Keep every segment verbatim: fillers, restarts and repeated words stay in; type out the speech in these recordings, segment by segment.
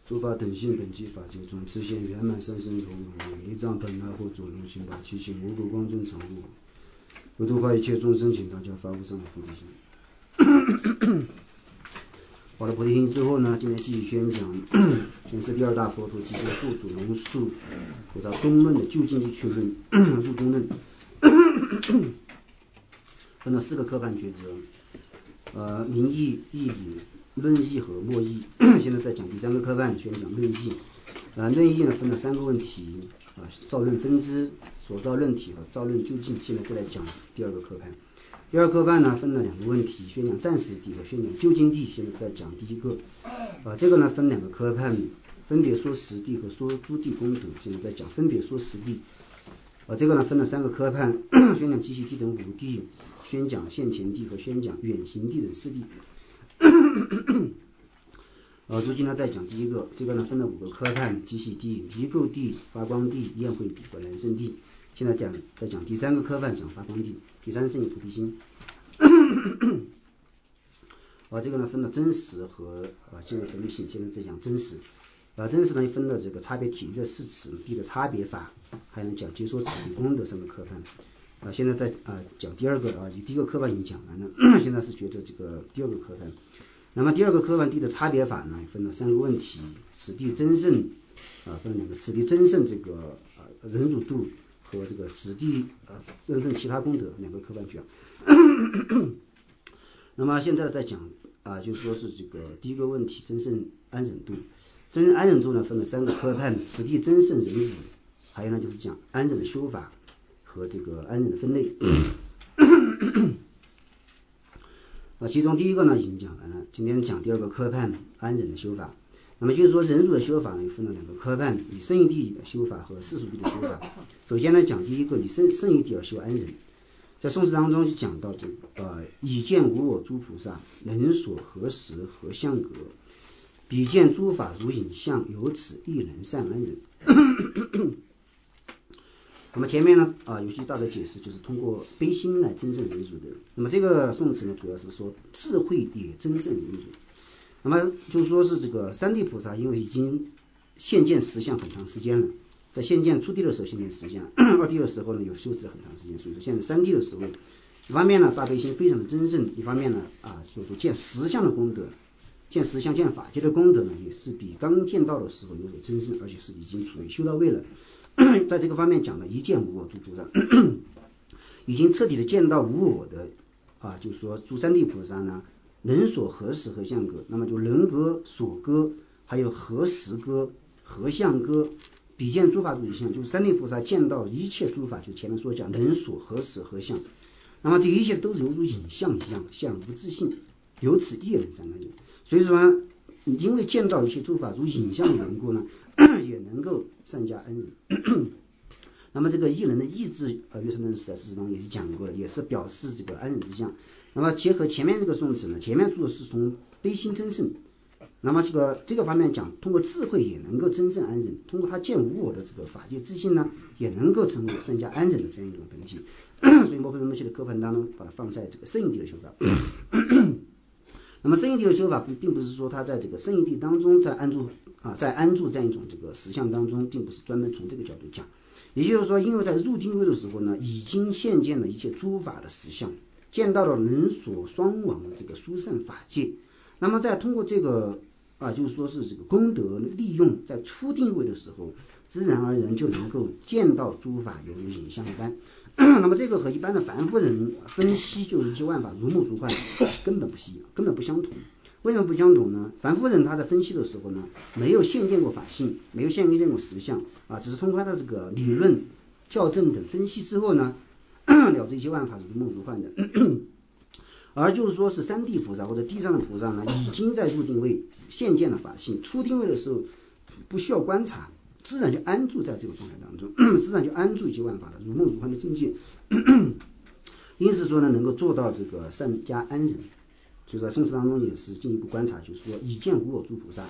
诸法等性本具法界中，自现圆满三身如如，离障本来或主龙行法，其情无故光真常物，为度化一切众生，请大家发无上菩提心。好了，菩提心之后呢，今天继续宣讲全是第二大佛陀及其后主龙树菩萨中论的究竟地趣论入中论，分了四个科判抉择，呃，名义、义理、论义和默义。现在在讲第三个科判，宣讲论义。呃，论义呢分了三个问题，啊、呃，造论分支、所造论体和造论究竟。现在再来讲第二个科判。第二科判呢分了两个问题，宣讲暂时地和宣讲究竟地。现在在讲第一个，啊、呃，这个呢分两个科判，分别说实地和说诸地功德。现在在讲分别说实地。呃，这个呢分了三个科判，宣讲极其地等五地，宣讲现前地和宣讲远行地等四地。呃，如今呢再讲第一个，这个呢分了五个科判：极其地、离垢地、发光地、宴会地和来生地。现在讲再讲第三个科判，讲发光地。第三圣意菩提心。啊，这个呢分了真实和啊进入分律性。现在在讲真实。啊，真实呢分了这个差别体的四词、地的差别法，还能讲解说此地功德三个科判。啊，现在在啊讲第二个啊，第一个科判已经讲完了，现在是觉得这个第二个科判。那么第二个科判地的差别法呢，分了三个问题：此地真圣啊，分了两个，此地真圣这个啊忍辱度和这个此地啊真圣其他功德两个科判讲。那么现在在讲啊，就是说是这个第一个问题真圣安忍度。真正安忍度呢分了三个科判：此地真圣忍辱，还有呢就是讲安忍的修法和这个安忍的分类。啊，其中第一个呢已经讲完了，今天讲第二个科判安忍的修法。那么就是说忍辱的修法呢分了两个科判，以圣义地的修法和世俗地的修法。首先呢讲第一个，以圣圣义地而修安忍。在宋词当中就讲到这个呃，以见无我诸菩萨，人所何时何相隔，比见诸法如影像，由此亦能善安忍。那么前面呢啊有些大的解释，就是通过悲心来增胜忍辱的。那么这个宋词呢主要是说智慧也增胜忍辱。那么就是说是这个三地菩萨因为已经现见实相很长时间了，在现见初地的时候现见实相，二地的时候呢有修持了很长时间，所以说现在三地的时候，一方面呢大悲心非常的增胜，一方面呢啊就是说见实相的功德，见实相见法界的功德呢也是比刚见到的时候有所增胜，而且是已经处于修到位了。在这个方面讲呢，一见无我诸菩萨已经彻底的见到无我的啊，就是说诸三地菩萨呢，人所何时何相隔，那么就人格所割，还有何时割、何相割，比见诸法如影像，就是三地菩萨见到一切诸法，就前面说讲人所何时何相，那么这一切都犹如影像一样，相无自性，由此亦能善安忍。所以说呢，因为见到一切诸法如影像的缘故呢，也能够善加安忍。那么这个异人的意志，呃，月称论在事实上也是讲过的，也是表示这个安忍之相。那么结合前面这个宋词呢，前面注的是从悲心增胜，那么这个这个方面讲，通过智慧也能够增胜安忍，通过他见无我的这个法界自信呢，也能够成为善加安忍的这样一种本体。所以摩诃人摩系的科判当中，把它放在这个圣义地的修法。那么圣义地的修法并不是说他在这个圣义地当中在安住啊，在安住这样一种这个实相当中，并不是专门从这个角度讲。也就是说，因为在入定位的时候呢，已经现见了一切诸法的实相，见到了人所双往的这个殊胜法界。那么再通过这个啊，就是说是这个功德利用，在初定位的时候，自然而然就能够见到诸法犹如影像一般。那么这个和一般的凡夫人分析就是一切万法如梦如幻，根本不系，根本不相同。为什么不相同呢？凡夫人他在分析的时候呢，没有现见过法性，没有现见过实相啊，只是通过他的这个理论、校正等分析之后呢，了知一切万法如梦如幻的。而就是说是三地菩萨或者地上的菩萨呢，已经在入定位现见了法性，出定位的时候不需要观察，自然就安住在这个状态当中，自然就安住一切万法的如梦如幻的境界。因此说呢，能够做到这个善加安忍。就在宋词当中也是进一步观察，就是说以见无我诸菩萨，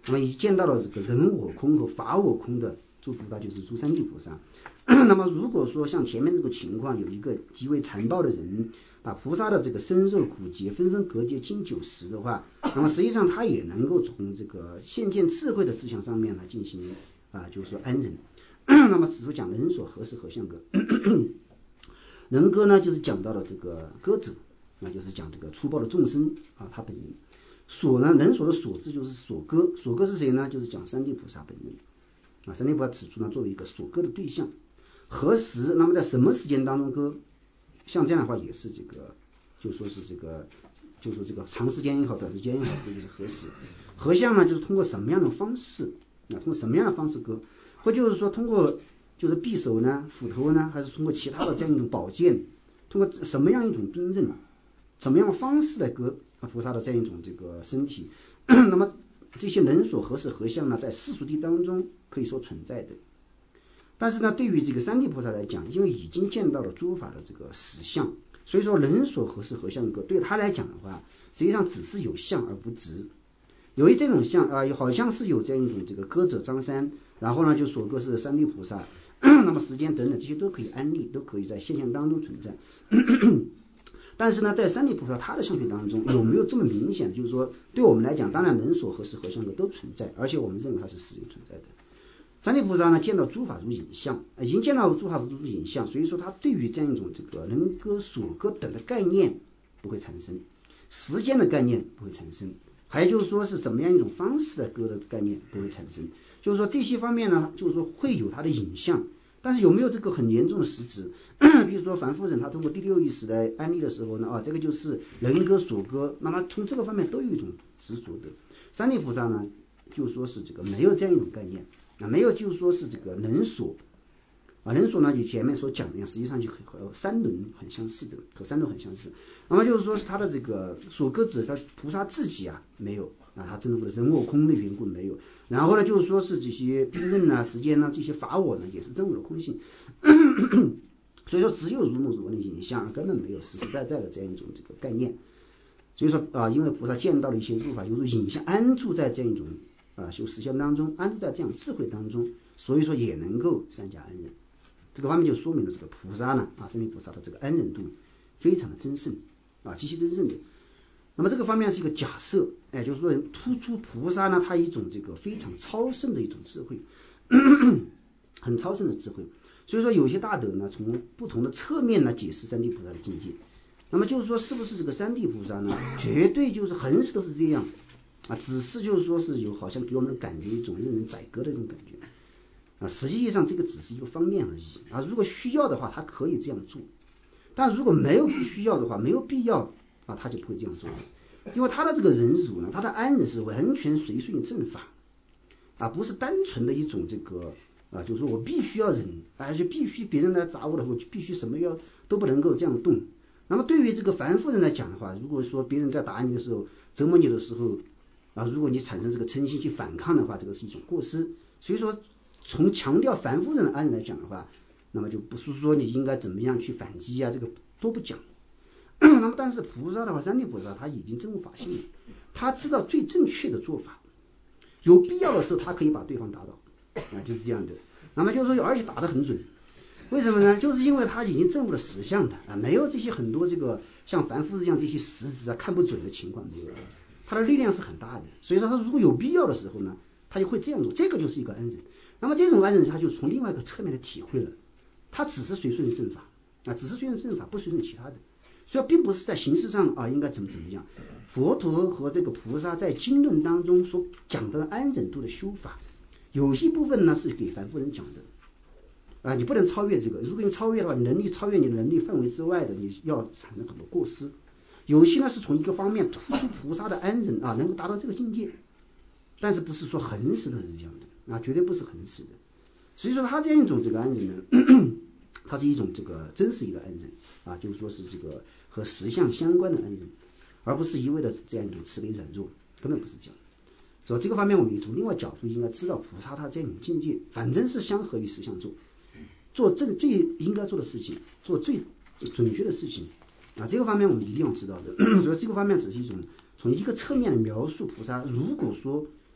那么已见到了这个人我空和法我空的诸菩萨就是诸三地菩萨。那么如果说像前面这个情况，有一个极为残暴的人把菩萨的这个身肉骨节纷纷割截经九十的话，那么实际上他也能够从这个现见智慧的志向上面来进行啊，就是说安忍。那么此处讲人所何时何相割，人割呢就是讲到了这个割者，那就是讲这个粗暴的众生啊，他本人。所呢，人所的所字就是所割，所割是谁呢？就是讲三地菩萨本人啊。三地菩萨此处呢作为一个所割的对象，何时？那么在什么时间当中割？像这样的话也是这个，就说是这个，就说这个长时间也好，短时间也好，这个就是何时。何相呢，就是通过什么样的方式啊？通过什么样的方式割？或就是说通过就是匕首呢、斧头呢，还是通过其他的这样一种宝剑，通过什么样一种兵刃，怎么样的方式来割菩萨的这样一种这个身体？那么这些人所何时何相呢，在世俗谛当中可以说存在的。但是呢，对于这个三地菩萨来讲，因为已经见到了诸法的这个实相，所以说人所何时何相割，对他来讲的话，实际上只是有相而不执。由于这种相啊、呃，好像是有这样一种这个割者张三，然后呢就所割是三地菩萨，那么时间等等这些都可以安立，都可以在现象当中存在。但是呢，在三地菩萨他的相学当中，有没有这么明显？就是说，对我们来讲，当然人所何时何相割都存在，而且我们认为它是实有存在的。三地菩萨呢，见到诸法如影像，已经见到诸法如影像，所以说他对于这样一种这个人割、所割等的概念不会产生，时间的概念不会产生，还有就是说是怎么样一种方式的割的概念不会产生。就是说这些方面呢，就是说会有它的影像。但是有没有这个很严重的实质？比如说凡夫人他通过第六意识来安利的时候呢，啊，这个就是人割所割，那么从这个方面都有一种执着的。三地菩萨呢，就说是这个没有这样一种概念，啊，没有就是说是这个人所，啊，人所呢，与前面所讲的，实际上就和三轮很相似的，和三轮很相似。那么就是说是他的这个所割者，他菩萨自己啊没有。啊，他证悟的人我空的缘故没有，然后呢，就是说是这些兵刃啊、时间呢、啊，这些法我呢，也是证悟的空性。所以说，只有如梦如幻的影像，根本没有实实在在的这样一种这个概念。所以说啊，因为菩萨见到了一些入法，犹如影像安住在这样一种啊修实相当中，安住在这样智慧当中，所以说也能够三加安忍。这个方面就说明了这个菩萨呢啊，三地菩萨的这个安忍度非常的真胜啊，极其真胜的。那么这个方面是一个假设，哎，就是说突出菩萨呢，他一种这个非常超胜的一种智慧，很超胜的智慧。所以说有些大德呢，从不同的侧面来解释三地菩萨的境界。那么就是说，是不是这个三地菩萨呢，绝对就是很少是这样啊？只是就是说是有好像给我们的感觉一种任人宰割的这种感觉啊。实际上这个只是一个方面而已啊。如果需要的话，他可以这样做；但如果没有需要的话，没有必要。啊，他就不会这样做，因为他的这个忍辱呢，他的安忍是完全随顺正法，啊，不是单纯的一种这个啊，就是说我必须要忍，啊，就必须别人来砸我的，我就必须什么要都不能够这样动。那么对于这个凡夫人来讲的话，如果说别人在打你的时候、折磨你的时候，啊，如果你产生这个嗔心去反抗的话，这个是一种过失。所以说，从强调凡夫人的安忍来讲的话，那么就不是说你应该怎么样去反击啊，这个都不讲。那么但是菩萨的话，三地菩萨他已经证悟法性了，他知道最正确的做法，有必要的时候他可以把对方打倒啊，就是这样的。那么就是说而且打得很准，为什么呢？就是因为他已经证悟了实相的啊，没有这些很多这个像凡夫这样这些实质啊看不准的情况没有，他的力量是很大的。所以说他如果有必要的时候呢，他就会这样做，这个就是一个安忍。那么这种安忍他就从另外一个侧面的体会了，他只是随顺正法啊，只是随顺正法，不随顺其他的。所以并不是在形式上啊应该怎么怎么样，佛陀和这个菩萨在经论当中所讲的安忍度的修法，有些部分呢是给凡夫人讲的啊，你不能超越这个，如果你超越的话，你能力超越你的能力范围之外的，你要产生很多过失。有些呢是从一个方面突出菩萨的安忍啊，能够达到这个境界，但是不是说恒时的是这样的啊，绝对不是恒时的。所以说他这样一种这个安忍呢，咳咳它是一种这个真实的安忍啊，就是说是这个和实相相关的安忍，而不是一味的这样一种慈悲软弱，根本不是这样。所以这个方面我们从另外角度应该知道菩萨他这样一种境界，反正是相合于实相做，做正最应该做的事情，做最准确的事情啊，这个方面我们一定要知道的。所以这个方面只是一种从一个侧面描述菩萨，如果说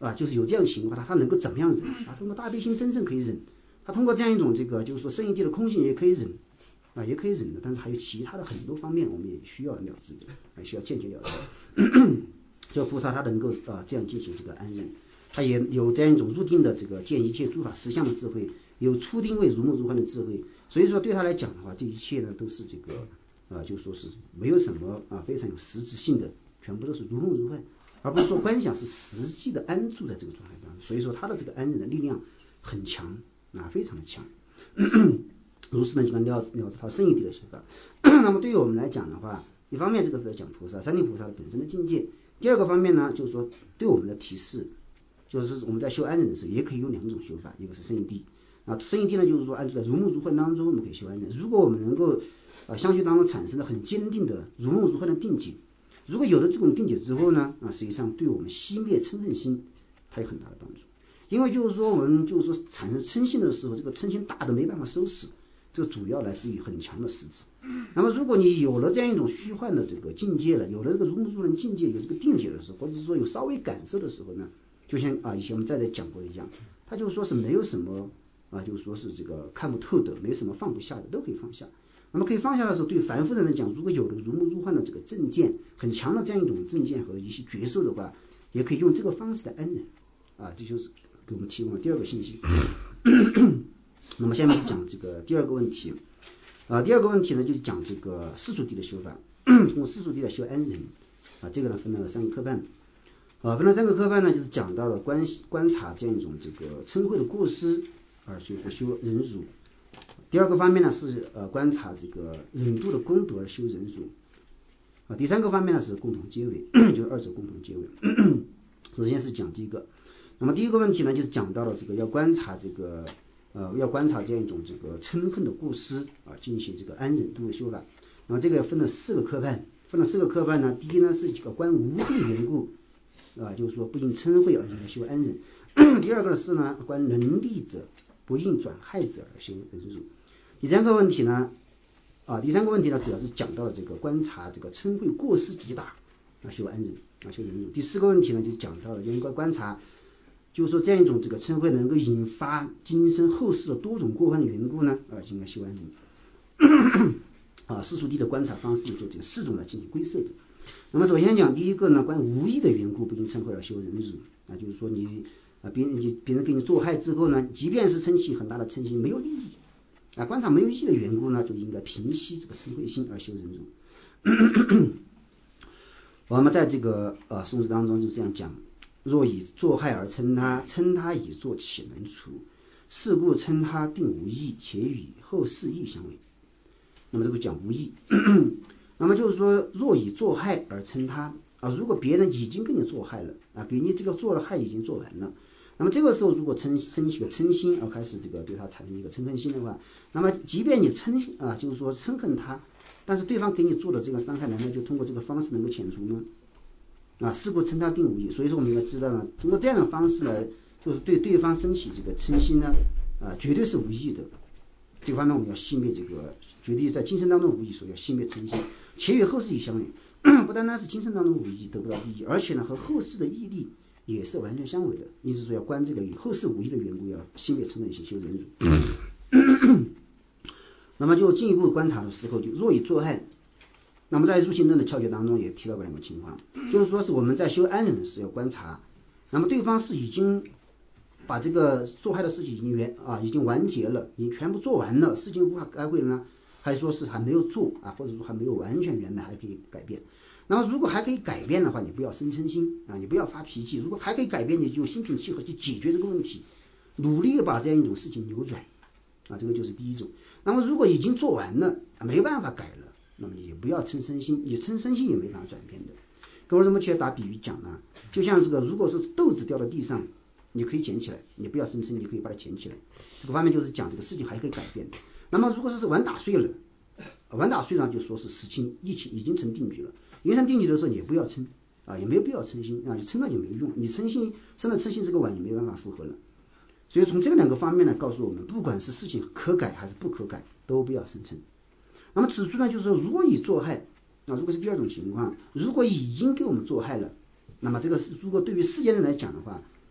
啊，就是有这样的情况，他他能够怎么样忍啊？通过大悲心真正可以忍，他通过这样一种这个就是说圣义谛的空性也可以忍啊，也可以忍的，但是还有其他的很多方面我们也需要了知的，啊，需要见解了知。所以菩萨他能够啊这样进行这个安忍，他也有这样一种入定的这个见一切诸法实相的智慧，有初定位如梦如幻的智慧，所以说对他来讲的话，这一切呢都是这个啊，就说是没有什么啊非常有实质性的，全部都是如梦如幻，而不是说观想是实际的安住在这个状态当中，所以说他的这个安忍的力量很强啊，非常的强。如是呢，就跟了了知他圣义谛的修法。那么对于我们来讲的话，一方面这个是在讲菩萨三地菩萨的本身的境界，第二个方面呢，就是说对我们的提示，就是我们在修安忍的时候也可以用两种修法，一个是圣义谛啊，圣义谛呢就是说安住在如梦如幻当中，我们可以修安忍。如果我们能够啊相续当中产生了很坚定的如梦如幻的定解，如果有了这种定解之后呢，啊实际上对我们熄灭嗔恨心它有很大的帮助。因为就是说我们就是说产生嗔心的时候，这个嗔心大的没办法收拾，这个主要来自于很强的实质。那么如果你有了这样一种虚幻的这个境界了，有了这个如梦如幻的境界，有这个定解的时候，或者是说有稍微感受的时候呢，就像啊以前我们再再讲过一样，他就是说是没有什么啊，就是说是这个看不透的，没什么放不下的，都可以放下。那么可以放下的时候，对凡夫人来讲，如果有了如梦如幻的这个正见，很强的这样一种正见和一些觉受的话，也可以用这个方式来安忍啊，这就是给我们提供了第二个信息。那么下面是讲这个第二个问题啊，第二个问题呢就是讲这个世俗谛的修法，通过世俗谛来修安忍啊，这个呢分了三个科办啊，分了三个科办呢，就是讲到了观观察这样一种这个嗔恚的过失啊，就是说修忍辱。第二个方面呢是呃观察这个忍度的功德而修忍辱啊，第三个方面呢是共同结尾，就是二者共同结尾。首先是讲这个，那么第一个问题呢就是讲到了这个要观察这个呃要观察这样一种这个嗔恨的过失啊，进行这个安忍度的修法。那么这个分了四个科判，分了四个科判呢，第一呢是这个观无慧缘故啊，就是说不因嗔恚而来修安忍。第二个是呢观能力者不因转害者而修忍辱。第三个问题呢啊，第三个问题呢主要是讲到了这个观察这个嗔恚过失极大啊，修安忍啊，修忍辱。第四个问题呢就讲到了应该观察，就是说这样一种这个嗔恚能够引发今生后世的多种过患的缘故呢啊，应该修安忍。啊，世俗谛的观察方式就这个四种来进行归摄的。那么首先讲第一个呢，关于无益的缘故不因嗔恚而修忍辱啊，就是说你啊别人别人给你做害之后呢，即便是嗔起很大的嗔心没有利益啊，观察没有意义的缘故呢，就应该平息这个嗔恚心而修忍辱。我们在这个呃颂词当中就这样讲：若以作害而嗔他，嗔他以作岂能除？是故嗔他定无益，且与后世益相违。那么这个讲无益，那么就是说，若以作害而嗔他啊，如果别人已经给你做害了啊，给你这个做了害已经做完了，那么这个时候如果嗔生起个嗔心而开始这个对他产生一个嗔恨心的话，那么即便你嗔啊，就是说嗔恨他，但是对方给你做的这个伤害，难道就通过这个方式能够遣除吗？啊，是故嗔他定无益。所以说我们应该知道呢，通过这样的方式来，就是对对方升起这个嗔心呢，啊，绝对是无益的。这个方面我们要熄灭这个，绝对在今生当中无益，所以要熄灭嗔心，且与后世益相违。不单单是今生当中无益得不到利益，而且呢和后世的义利也是完全相违的。因此说要观这个与后世无益的缘故，要熄灭嗔恨心，修忍辱。那么就进一步观察的时候，就若以作害。那么在入心论的窍诀当中也提到过两个情况，就是说是我们在修安忍的时候要观察，那么对方是已经把这个做害的事情已经完啊，已经完结了，已经全部做完了，事情无法改悔了呢，还是说是还没有做啊，或者说还没有完全圆满，还可以改变。那么如果还可以改变的话，你不要生嗔心啊，你不要发脾气。如果还可以改变，你就心平气和去解决这个问题，努力的把这样一种事情扭转啊，这个就是第一种。那么如果已经做完了，没办法改了，那么你也不要嗔嗔心，你嗔嗔心也没办法转变的。跟我怎么去打比喻讲呢？就像这个，如果是豆子掉到地上，你可以捡起来，你不要生嗔，你可以把它捡起来。这个方面就是讲这个事情还可以改变的。那么如果是碗打碎了，碗打碎了就说是事情已经已经成定局了。已成定局的时候，你也不要嗔啊，也没有必要嗔心啊，你嗔了也没有用，你嗔心生了嗔心，这个碗也没办法复合了。所以从这个两个方面呢，告诉我们，不管是事情可改还是不可改，都不要生嗔。那么此处呢，就是说，如果已作害啊，如果是第二种情况，如果已经给我们做害了，那么这个是如果对于世间人来讲的话，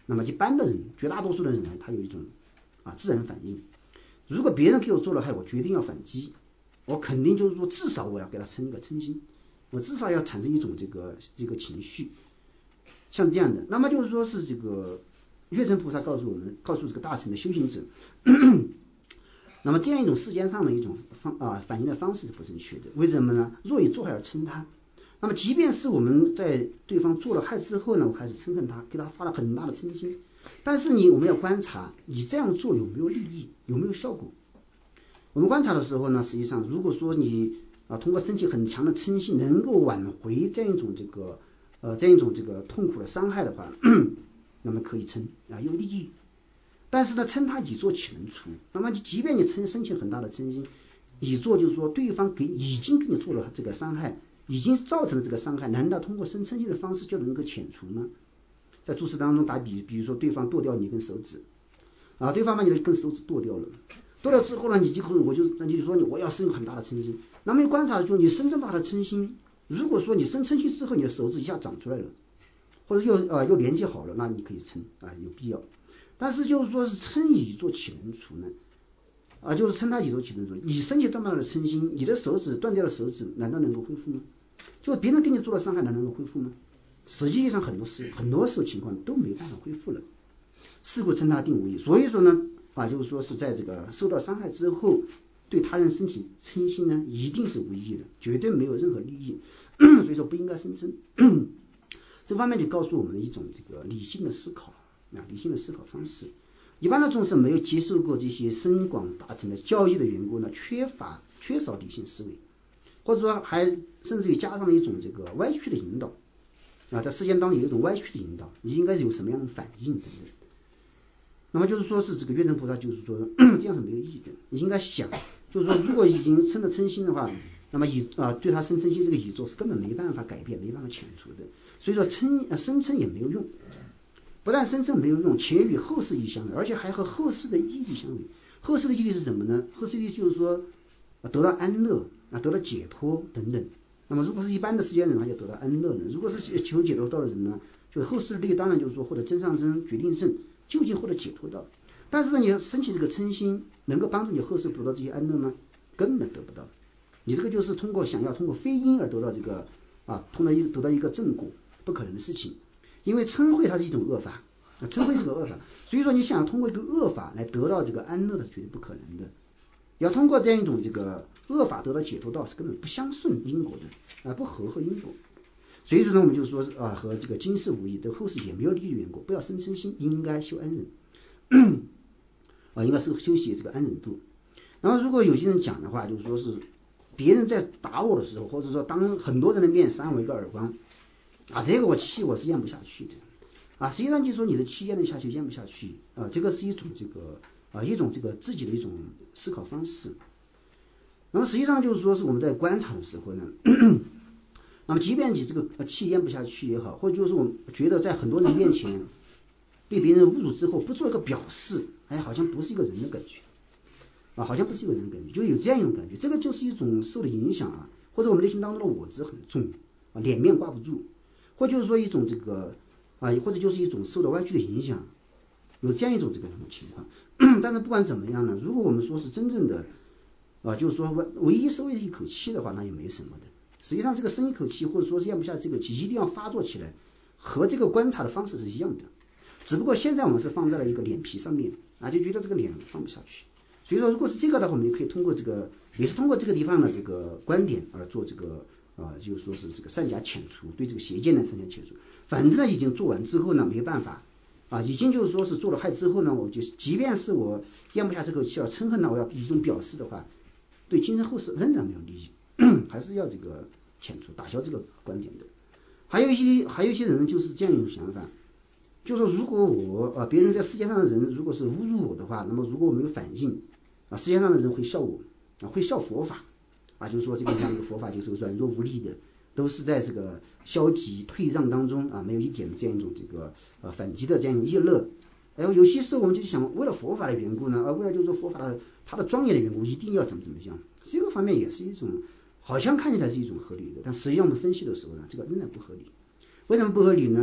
那么一般的人，绝大多数的人呢，他有一种啊自然反应，如果别人给我做了害，我决定要反击，我肯定就是说至少我要给他称一个称心，我至少要产生一种这个这个情绪，像这样的。那么就是说是这个月神菩萨告诉我们，告诉这个大乘的修行者，那么这样一种世间上的一种方啊反应的方式是不正确的。为什么呢？若以做害而称他，那么即便是我们在对方做了害之后呢，我开始憎恨他，给他发了很大的嗔心，但是你我们要观察你这样做有没有利益，有没有效果。我们观察的时候呢，实际上如果说你啊通过身体很强的嗔心能够挽回这样一种这个呃这样一种这个痛苦的伤害的话，那么可以称啊有利益。但是呢，称他以作岂能除？那么即便你称生起很大的嗔心，以作就是说对方给已经给你做了这个伤害，已经造成了这个伤害，难道通过生嗔心的方式就能够遣除吗？在注释当中打比，比如说对方剁掉你一根手指啊，对方把你的一根手指剁掉了，剁掉之后呢，你就我就那就说你我要生很大的嗔心。那么你观察就你生这么大的嗔心，如果说你生嗔心之后，你的手指一下长出来了，或者又啊又连接好了，那你可以称啊有必要。但是就是说是称以作岂能除呢？啊，就是称他以作岂能除？你生起这么大的嗔心，你的手指断掉了手指，难道能够恢复吗？就别人给你做了伤害，难道能够恢复吗？实际上很多时很多时候情况都没办法恢复了。是故称他定无益。所以说呢，啊，就是说是在这个受到伤害之后，对他人身体嗔心呢，一定是无益的，绝对没有任何利益。所以说不应该生嗔。这方面就告诉我们一种这个理性的思考。啊，理性的思考方式，一般的众生没有接受过这些深广大乘的教育的缘故呢，缺乏缺少理性思维，或者说还甚至于加上了一种这个歪曲的引导啊，在世间当中有一种歪曲的引导，你应该有什么样的反应等等。那么就是说是这个月神菩萨就是说这样是没有意义的，你应该想，就是说如果已经生了嗔心的话，那么以啊对他生嗔心这个已作是根本没办法改变，没办法遣除的，所以说嗔呃生嗔也没有用。不但生嗔没有用，且与后世意相违，而且还和后世的意义相违。后世的意义是什么呢？后世的意义就是说得到安乐啊，得到解脱等等。那么如果是一般的世间人，他就得到安乐了；如果是求解脱道的人呢，就是后世的利益，当然就是说获得真上身、决定胜，究竟获得解脱道。但是你升起这个嗔心，能够帮助你后世得到这些安乐吗？根本得不到。你这个就是通过想要通过非因而得到这个啊，通过一得到一个正果，不可能的事情。因为嗔恚它是一种恶法，嗔恚是个恶法，所以说你想通过一个恶法来得到这个安乐的，绝对不可能的。要通过这样一种这个恶法得到解脱道，是根本不相顺因果的啊，不合合因果。所以说呢，我们就说啊，和这个今世无益，对后世也没有利益缘故，不要生嗔心，应该修安忍啊，应该是修习这个安忍度。然后如果有些人讲的话，就是说是别人在打我的时候，或者说当很多人的面扇我一个耳光。啊，这个我气我是咽不下去的，啊，实际上就是说你的气咽得下去，咽不下去，啊，这个是一种这个啊一种这个自己的一种思考方式。那么实际上就是说是我们在观察的时候呢，那么即便你这个气咽不下去也好，或者就是我们觉得在很多人面前被别人侮辱之后，不做一个表示，哎，好像不是一个人的感觉，啊，好像不是一个人的感觉，就有这样一种感觉，这个就是一种受的影响啊，或者我们内心当中的我执很重啊，脸面挂不住。或就是说一种这个啊，或者就是一种受到歪曲的影响，有这样一种这个情况。但是不管怎么样呢，如果我们说是真正的啊，就是说唯一收一口气的话，那也没什么的。实际上这个生一口气，或者说是咽不下这口气，一定要发作起来，和这个观察的方式是一样的。只不过现在我们是放在了一个脸皮上面啊，就觉得这个脸放不下去。所以说，如果是这个的话，我们也可以通过这个，也是通过这个地方的这个观点而做这个。啊，就是说是这个善假遣除，对这个邪见呢善假遣除。反正呢已经做完之后呢，没办法啊，已经就是说是做了害之后呢，我就即便是我咽不下这口气而嗔恨呢，我要以一种表示的话，对今生后世仍然没有利益，还是要这个遣除打消这个观点的。还有一些还有一些人就是这样一种想法，就是说如果我啊别人在世界上的人如果是侮辱我的话，那么如果我没有反应啊，世界上的人会笑我啊，会笑佛法。啊，就是说这个像一个佛法就是软弱无力的，都是在这个消极退让当中啊，没有一点这样一种这个呃反击的这样一种业乐。然后有些时候我们就想，为了佛法的缘故呢，啊，为了就是说佛法的它的庄严的缘故，一定要怎么怎么样，这个方面也是一种好像看起来是一种合理的，但实际上我们分析的时候呢，这个仍然不合理。为什么不合理呢？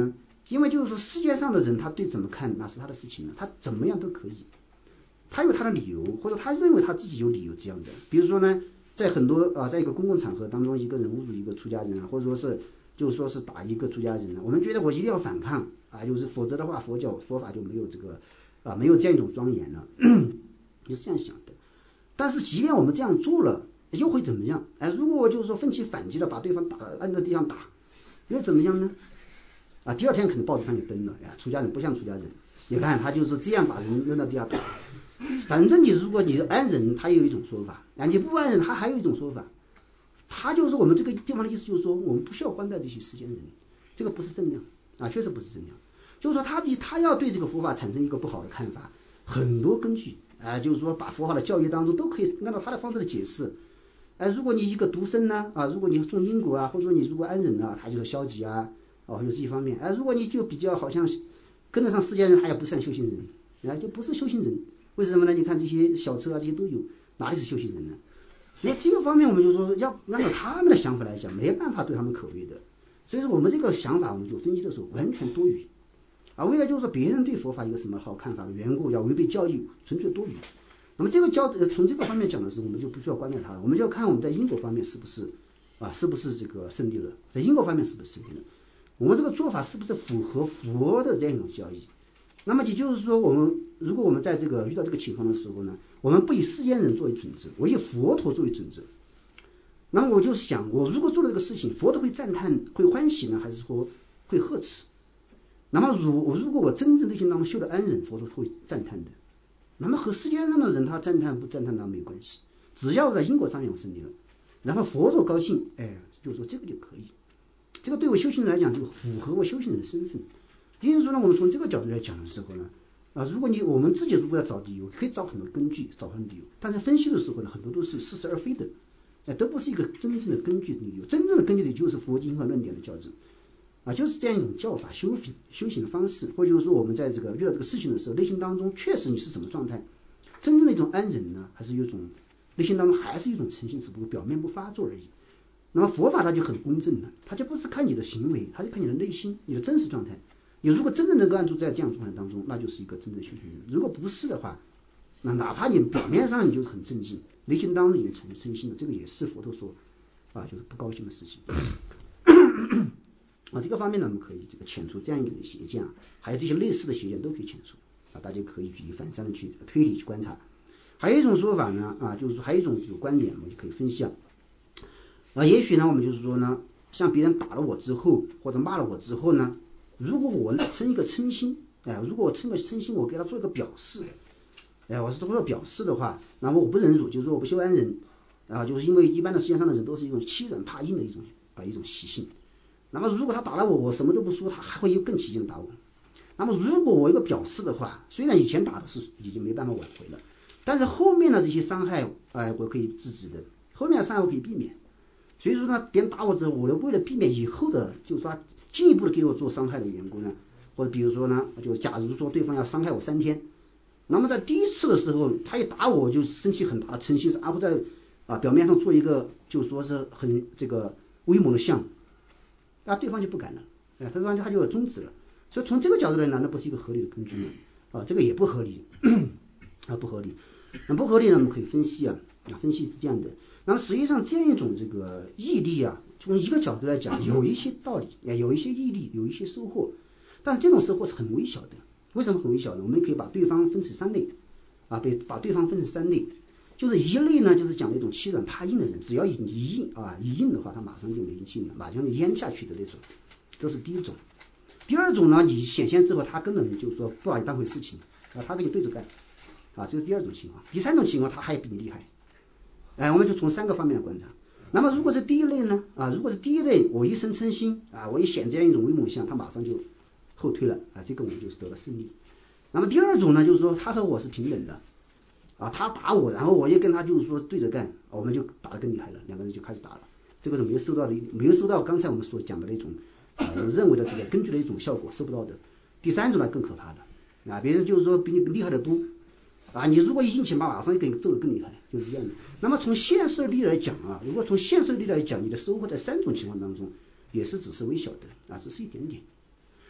因为就是说世界上的人他对怎么看那是他的事情了，他怎么样都可以，他有他的理由，或者他认为他自己有理由这样的。比如说呢，在很多啊，在一个公共场合当中，一个人侮辱一个出家人啊，或者说是就是说是打一个出家人啊，我们觉得我一定要反抗啊，就是否则的话佛教佛法就没有这个啊没有这样一种庄严了，就是这样想的。但是即便我们这样做了，又会怎么样？哎，如果我就是说奋起反击了，把对方打按在地上打，又怎么样呢？啊，第二天可能报纸上有登了，呀，出家人不像出家人，你看他就是这样把人扔到地下打。反正你如果你安忍，他有一种说法，啊，你不安忍，他还有一种说法。他就是我们这个地方的意思，就是说我们不需要关待这些世间人，这个不是正量啊，确实不是正量。就是说他他要对这个佛法产生一个不好的看法，很多根据啊，就是说把佛法的教义当中都可以按照他的方式的解释。哎，如果你一个独生呢啊，如果你种因果啊，或者说你如果安忍呢，他就是消极啊，哦，有这一方面。哎，如果你就比较好像跟得上世间人，他也不算修行人，哎，就不是修行人。为什么呢？你看这些小车啊，这些都有，哪里是修行人呢？所以这个方面我们就说要按照他们的想法来讲，没办法对他们口味的。所以说我们这个想法，我们就分析的时候完全多余啊。为了就是说别人对佛法一个什么好看法的缘故，要违背教义，纯粹多余。那么这个教从这个方面讲的时候，我们就不需要关注它，我们就要看我们在因果方面是不是啊，是不是这个胜利了，在因果方面是不是胜利了，我们这个做法是不是符合佛的这样一种教义。那么也就是说，我们如果我们在这个遇到这个情况的时候呢，我们不以世间人作为准则，我以佛陀作为准则。那么我就想，我如果做了这个事情，佛陀会赞叹、会欢喜呢，还是说会呵斥？那么如如果我真正内心当中修的安忍，佛陀会赞叹的。那么和世界上的人他赞叹不赞叹那没有关系，只要在因果上面我胜利了，然后佛陀高兴，哎，就说这个就可以，这个对我修行人来讲就符合我修行人的身份。因此说呢，我们从这个角度来讲的时候呢，啊，如果你我们自己如果要找理由，可以找很多根据，找很多理由，但是分析的时候呢，很多都是似是而非的，哎，都不是一个真正的根据理由。真正的根据理由就是佛经和论点的教证。啊，就是这样一种教法修行修行的方式，或者就是说我们在这个遇到这个事情的时候，内心当中确实你是什么状态，真正的一种安忍呢，还是有一种内心当中还是一种诚信，只不过表面不发作而已。那么佛法它就很公正了，它就不是看你的行为，它就看你的内心，你的真实状态。你如果真正能够安住在这样状态当中，那就是一个真正修行人。如果不是的话，那哪怕你表面上你就很正经，内心当中也诚诚信了，这个也是佛陀说啊，就是不高兴的事情。啊，这个方面呢，我们可以这个遣除这样一种邪见啊，还有这些类似的邪见都可以遣除啊，大家可以举一反三的去推理去观察。还有一种说法呢，啊，就是说还有一种有观点，我们就可以分析啊，啊，也许呢，我们就是说呢，像别人打了我之后，或者骂了我之后呢，如果我称一个嗔心，哎，如果我称个嗔心，我给他做一个表示，哎，我是做个表示的话，那么我不忍辱，就是说我不修安忍啊，就是因为一般的世界上的人都是一种欺软怕硬的一种啊一种习性。那么如果他打了我，我什么都不说，他还会有更起劲的打我。那么如果我一个表示的话，虽然以前打的是已经没办法挽回了，但是后面的这些伤害，哎、呃，我可以制止的，后面的伤害我可以避免。所以说呢，别人打我之后，我为了避免以后的，就是说进一步的给我做伤害的缘故呢，或者比如说呢，就假如说对方要伤害我三天，那么在第一次的时候，他一打我就生气很大的嗔心，然后在啊表面上做一个就说是很这个威猛的相。那对方就不敢了，哎，对方他就要终止了。所以从这个角度来，难道不是一个合理的根据吗？啊，这个也不合理，啊，不合理。那不合理呢，我们可以分析啊，啊，分析是这样的。那么实际上这样一种这个义利啊，从一个角度来讲，有一些道理，有一些义利，有一些收获，但是这种收获是很微小的。为什么很微小呢？我们可以把对方分成三类，啊，被把对方分成三类。就是一类呢，就是讲那种欺软怕硬的人，只要一硬啊一硬的话，他马上就没劲了，马上就淹下去的那种，这是第一种。第二种呢，你显现之后，他根本就是说不把你当回事情啊，他跟你对着干啊，这是第二种情况。第三种情况，他还比你厉害，哎，我们就从三个方面来观察。那么如果是第一类呢，啊，如果是第一类，我一生嗔心啊，我一显这样一种威猛相，他马上就后退了啊，这个我们就是得了胜利。那么第二种呢，就是说他和我是平等的。啊，他打我，然后我也跟他就是说对着干，我们就打得更厉害了，两个人就开始打了。这个是没有收到的，没有收到刚才我们所讲的那种，呃，认为的这个根据的一种效果，收不到的。第三种呢更可怕的，啊，别人就是说比你厉害的多，啊，你如果一硬起马，马上就给你揍得更厉害，就是这样的。那么从现实力来讲啊，如果从现实力来讲，你的收获在三种情况当中也是只是微小的，啊，只是一点点。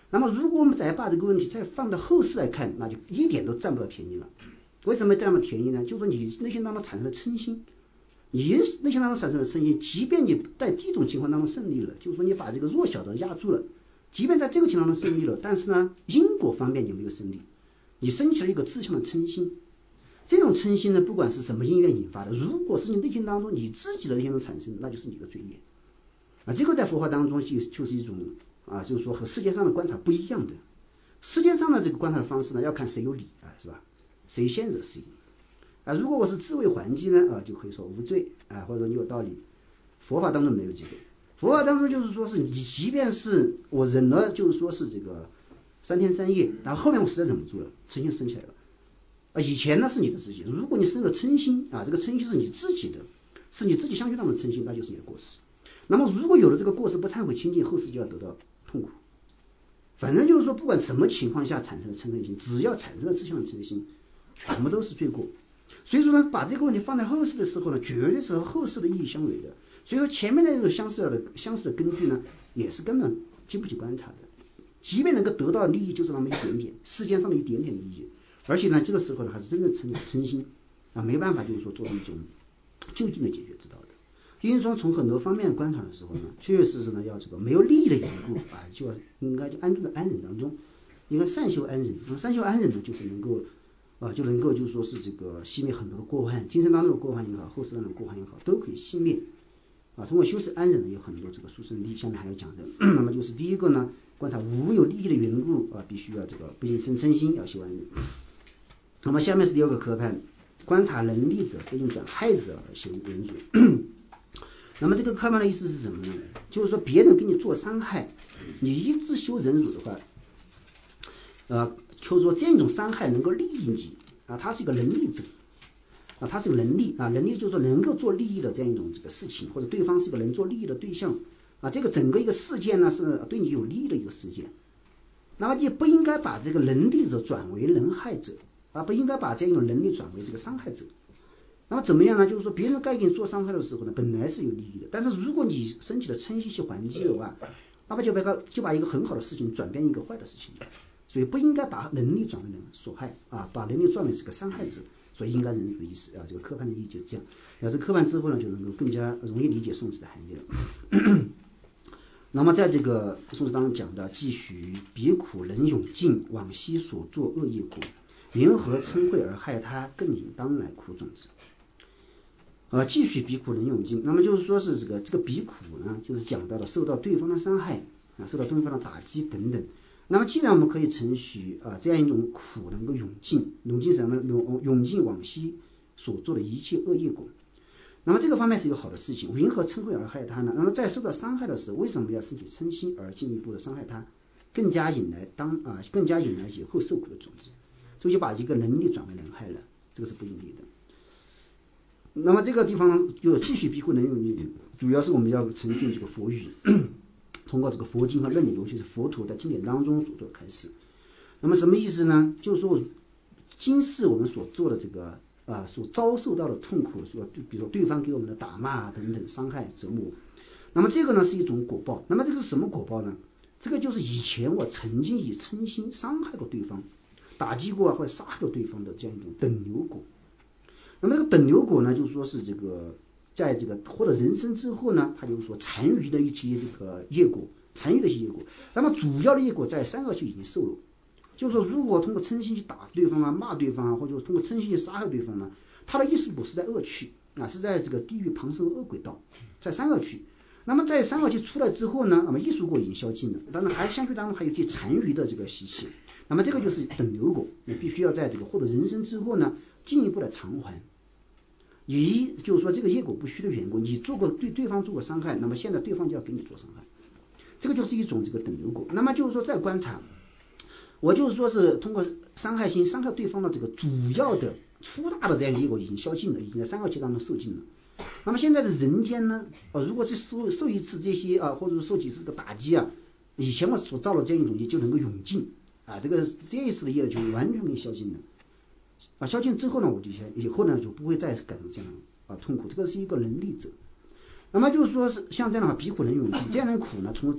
那么如果我们再把这个问题再放到后世来看，那就一点都占不到便宜了。为什么占不到便宜呢？就是说你内心当中产生了嗔心，你内心当中产生了嗔心，即便你在第一种情况当中胜利了，就是说你把这个弱小的压住了，即便在这个情况当中胜利了，但是呢因果方面你没有胜利，你升起了一个自相的嗔心。这种嗔心呢，不管是什么因缘引发的，如果是你内心当中你自己的内心中产生，那就是你的罪业啊。这个在佛法当中就就是一种啊，就是说和世界上的观察不一样的。世界上的这个观察的方式呢，要看谁有理啊，是吧？谁先惹谁啊？如果我是自卫还击呢，啊，就可以说无罪啊，或者你有道理。佛法当中没有这个，佛法当中就是说是你即便是我忍了，就是说是这个三天三夜，然后后面我实在忍不住了，嗔心升起来了。啊，以前呢是你的自己，如果你生了嗔心啊，这个嗔心是你自己的，是你自己相续当中的嗔心，那就是你的过失。那么如果有了这个过失不忏悔清净，后世就要得到痛苦。反正就是说，不管什么情况下产生的嗔恨心，只要产生了自相的嗔心，全部都是罪过。所以说呢，把这个问题放在后世的时候呢，绝对是和后世的意义相违的。所以说前面的这个相似的相似的根据呢，也是根本经不起观察的。即便能够得到利益，就是那么一点点，世间上的一点点利益。而且呢，这个时候呢，还是真正嗔嗔心啊，没办法，就是说做一种就近的解决之道的。因为说从很多方面观察的时候呢，确确实实呢，要这个没有利益的缘故啊，就要应该就安住在安忍当中，应该善修安忍。那么善修安忍呢，就是能够啊，就能够就是说是这个熄灭很多的过患，精神当中的过患也好，后世当中的过患也好，都可以熄灭啊。通过修持安忍呢，有很多这个殊胜利益，下面还要讲的。那么就是第一个呢，观察无有利益的缘故啊，必须要这个不应生嗔心，要修安忍。那么下面是第二个科判，观察能力者不应转害者而修忍辱。那么这个科判的意思是什么呢？就是说别人给你做伤害，你一直修忍辱的话，呃，就是说这样一种伤害能够利益你啊，他是一个能力者啊，他是个能力啊，能力就是说能够做利益的这样一种这个事情，或者对方是个能做利益的对象啊，这个整个一个事件呢是对你有利益的一个事件，那么你不应该把这个能力者转为能害者啊，不应该把这样一种能力转为这个伤害者。那么怎么样呢？就是说别人该给你做伤害的时候呢，本来是有利益的，但是如果你升起了嗔心去还击的话，那么就把就把一个很好的事情转变一个坏的事情，所以不应该把能力转为人所害啊，把能力转为这个伤害者，所以应该忍辱的意思啊。这个科判的意义就是这样。然后这科判之后呢，就能够更加容易理解宋词的含义了。那么在这个宋词当中讲的，既许彼苦能永尽，往昔所作恶业果，云何嗔恚而害他，更引当来苦种子。呃，继续彼苦能永尽，那么就是说是这个这个彼苦呢，就是讲到了受到对方的伤害啊，受到对方的打击等等。那么既然我们可以承许啊这样一种苦能够永尽，永尽什么？永永尽往昔所做的一切恶业果。那么这个方面是一个好的事情，云何嗔恚而害他呢？那么在受到伤害的时候，为什么要升起嗔心而进一步的伤害他，更加引来当啊更加引来以后受苦的种子？所以就把一个能力转为能害了，这个是不应利的。那么这个地方就继续庇护能永尽，主要是我们要承训这个佛语，通过这个佛经和论理，尤其是佛陀的经典当中所做的开示。那么什么意思呢？就是说今世我们所做的这个啊、呃，所遭受到的痛苦，说比如说对方给我们的打骂等等伤害折磨，那么这个呢是一种果报。那么这个是什么果报呢？这个就是以前我曾经以嗔心伤害过对方，打击过或者杀害过对方的这样一种等流果。那么这个等流果呢，就是说是这个在这个获得人生之后呢，它就是说残余的一些这个业果，残余的一些业果。那么主要的业果在三恶趣已经受了，就是说如果通过嗔心去打对方啊、骂对方啊，或者通过嗔心去杀害对方呢，他的意识不是在恶趣啊，是在这个地狱旁生恶鬼道，在三恶趣。那么在三恶趣出来之后呢，那么艺术果已经消尽了，当然还相对当中还有一些残余的这个习气。那么这个就是等流果，你必须要在这个获得人生之后呢，进一步的偿还。以就是说这个业果不虚的缘故，你做过对对方做过伤害，那么现在对方就要给你做伤害，这个就是一种这个等流果。那么就是说再观察，我就是说是通过伤害心伤害对方的这个主要的粗大的这样的业果已经消尽了，已经在三恶趣当中受尽了。那么现在的人间呢，呃，如果是受受一次这些啊，或者受几次这个打击啊，以前我所造的这样一种业就能够永尽啊，这个这一次的业就完全可以消尽了。啊，消尽之后呢，我就以后呢就不会再感受这样啊痛苦，这个是一个能力者。那么就是说是像这样的话，彼苦能永尽，这样的苦呢，从这样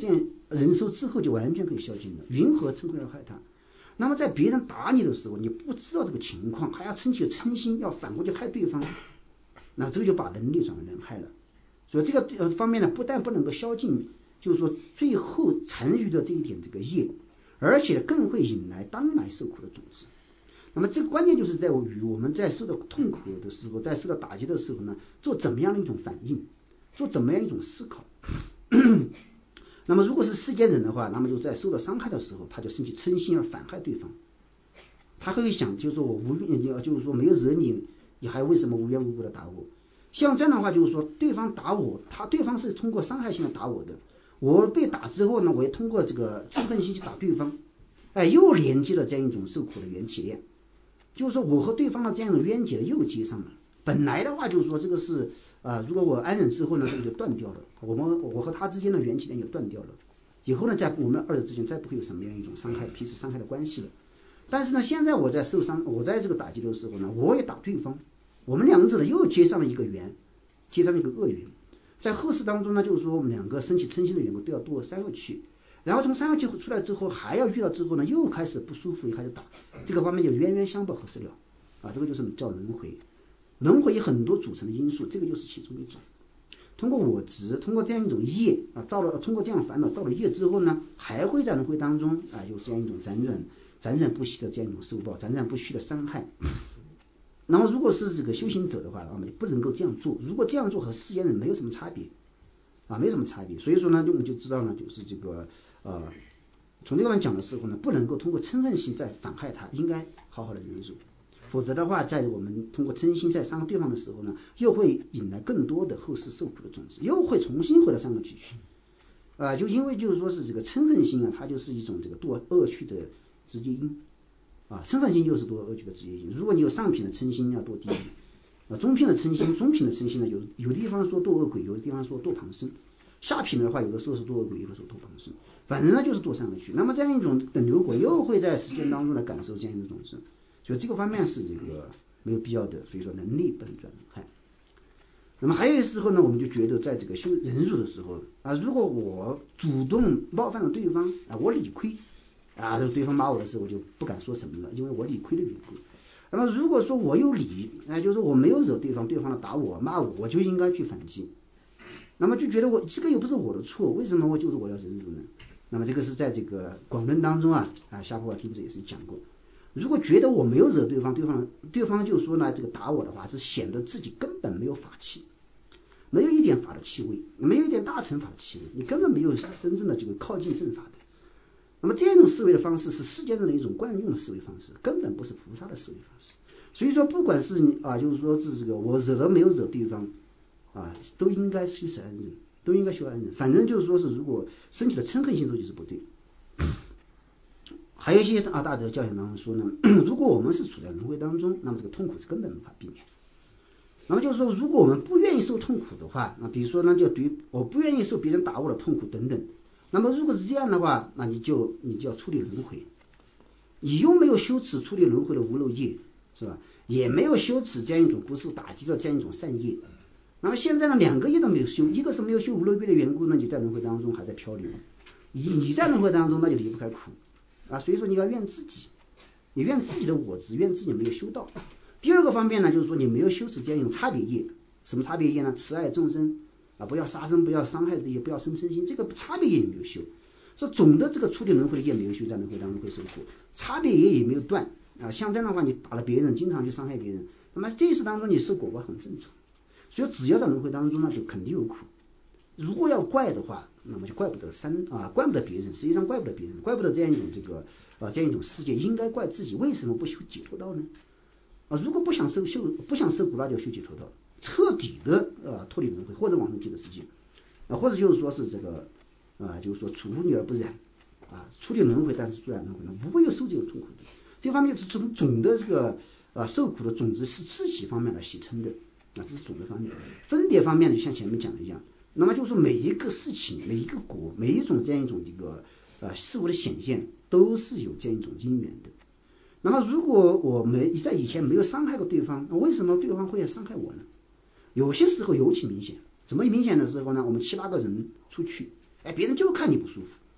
忍受之后就完全可以消尽了，云何嗔恚而害他？那么在别人打你的时候，你不知道这个情况，还要撑起嗔心，要反过去害对方，那这个就把能力转为人害了。所以这个呃方面呢，不但不能够消尽，就是说最后残余的这一点这个业，而且更会引来当来受苦的种子。那么这个关键就是在于我们在受到痛苦的时候，在受到打击的时候呢，做怎么样的一种反应，做怎么样一种思考。那么如果是世间人的话，那么就在受到伤害的时候，他就生起嗔心而反害对方。他会想，就是说我无缘，就是说没有惹你，你还为什么无缘无故的打我？像这样的话，就是说对方打我，他对方是通过伤害性的打我的，我被打之后呢，我也通过这个嗔恨心去打对方，哎，又连接了这样一种受苦的缘起链。就是说我和对方的这样的冤结又接上了。本来的话就是说这个是啊、呃，如果我安忍之后呢，这个就断掉了，我们我和他之间的缘起链也断掉了，以后呢，在我们二者之间再不会有什么样一种伤害彼此伤害的关系了。但是呢，现在我在受伤，我在这个打击的时候呢，我也打对方，我们两者呢又接上了一个缘，接上了一个恶缘。在后世当中呢，就是说我们两个升起嗔心的缘故都要堕三恶趣，然后从三恶趣出来之后，还要遇到之后呢，又开始不舒服，又开始打，这个方面就冤冤相报何时了啊？这个就是叫轮回。轮回有很多组成的因素，这个就是其中一种。通过我执，通过这样一种业啊，造了，通过这样烦恼造了业之后呢，还会在轮回当中啊，有这样一种辗转辗转不息的这样一种受报，辗转不息的伤害。那么如果是这个修行者的话，我们不能够这样做。如果这样做和世间人没有什么差别啊，没什么差别。所以说呢，我们就知道呢，就是这个呃，从这个方面讲的时候呢，不能够通过嗔恨心再反害他，应该好好的忍住。否则的话，在我们通过嗔心在伤害对方的时候呢，又会引来更多的后世受苦的种子，又会重新回到三恶趣去。啊、呃，就因为就是说是这个嗔恨心啊，它就是一种这个堕恶趣的直接因啊，嗔恨心就是堕恶趣的直接因。如果你有上品的嗔心，要堕地狱；啊，中品的嗔心，中品的嗔心呢，有有的地方说堕恶鬼，有的地方说堕旁生。下品的话，有的时候是堕恶鬼，有的时候堕旁生，反正呢就是堕三恶趣。那么这样一种等流果，又会在时间当中来感受这样一种种子。所以这个方面是这个没有必要的，所以说能力不能转害。那么还有的时候呢，我们就觉得在这个修忍辱的时候啊，如果我主动冒犯了对方啊，我理亏啊，对方骂我的时候，我就不敢说什么了，因为我理亏的缘故。那么如果说我有理，啊，就是说我没有惹对方，对方打我骂我，我就应该去反击。那么就觉得我这个又不是我的错，为什么我就是我要忍辱呢？那么这个是在这个广论当中啊啊，夏普瓦尊者也是讲过。如果觉得我没有惹对方，对方对方就说呢，这个打我的话是显得自己根本没有法器，没有一点法的气味，没有一点大乘法的气味，你根本没有真正的这个靠近正法的。那么这样一种思维的方式是世间人的一种惯用的思维方式，根本不是菩萨的思维方式。所以说，不管是你啊，就是说是这个我惹了没有惹对方啊，都应该修持安忍，都应该修安忍。反正就是说是，如果升起了嗔恨心之后就是不对。还有一些啊大德教训当中说呢，如果我们是处在轮回当中，那么这个痛苦是根本无法避免。那么就是说，如果我们不愿意受痛苦的话，那比如说呢，就对我不愿意受别人打我的痛苦等等。那么如果是这样的话，那你就你就要处理轮回，你又没有修持处理轮回的无漏业，是吧？也没有修持这样一种不受打击的这样一种善业。那么现在呢，两个业都没有修，一个是没有修无漏业的缘故呢，你在轮回当中还在漂流；你你在轮回当中那就离不开苦。啊，所以说你要怨自己，你怨自己的我执，怨自己没有修道。第二个方面呢，就是说你没有修持这样一种差别业。什么差别业呢？慈爱众生啊，不要杀生，不要伤害这些，不要生嗔心，这个差别业也没有修。说总的这个处理轮回的业没有修，在轮回当中会受苦，差别业也没有断啊。像这样的话，你打了别人，经常去伤害别人，那么这一世当中你受果报很正常。所以只要在轮回当中呢，就肯定有苦。如果要怪的话，那么就怪不得三啊，怪不得别人，实际上怪不得别人，怪不得这样一种这个啊这样一种世界，应该怪自己为什么不修解脱道呢？啊，如果不想受修不想受苦，那就修解脱道，彻底的啊脱离轮回，或者往生极乐世界啊，或者就是说是这个啊，就是说处污泥而不染啊，处理轮回，但是住在轮回呢，不会有受这种痛苦的。这方面是从总的这个啊受苦的种子是自己方面来形成的啊，这是总的方面。分别方面就像前面讲的一样。那么就是每一个事情，每一个果，每一种这样一种一个呃事物的显现，都是有这样一种因缘的。那么如果我们在以前没有伤害过对方，那为什么对方会伤害我呢？有些时候尤其明显。怎么明显的时候呢？我们七八个人出去，哎，别人就看你不舒服，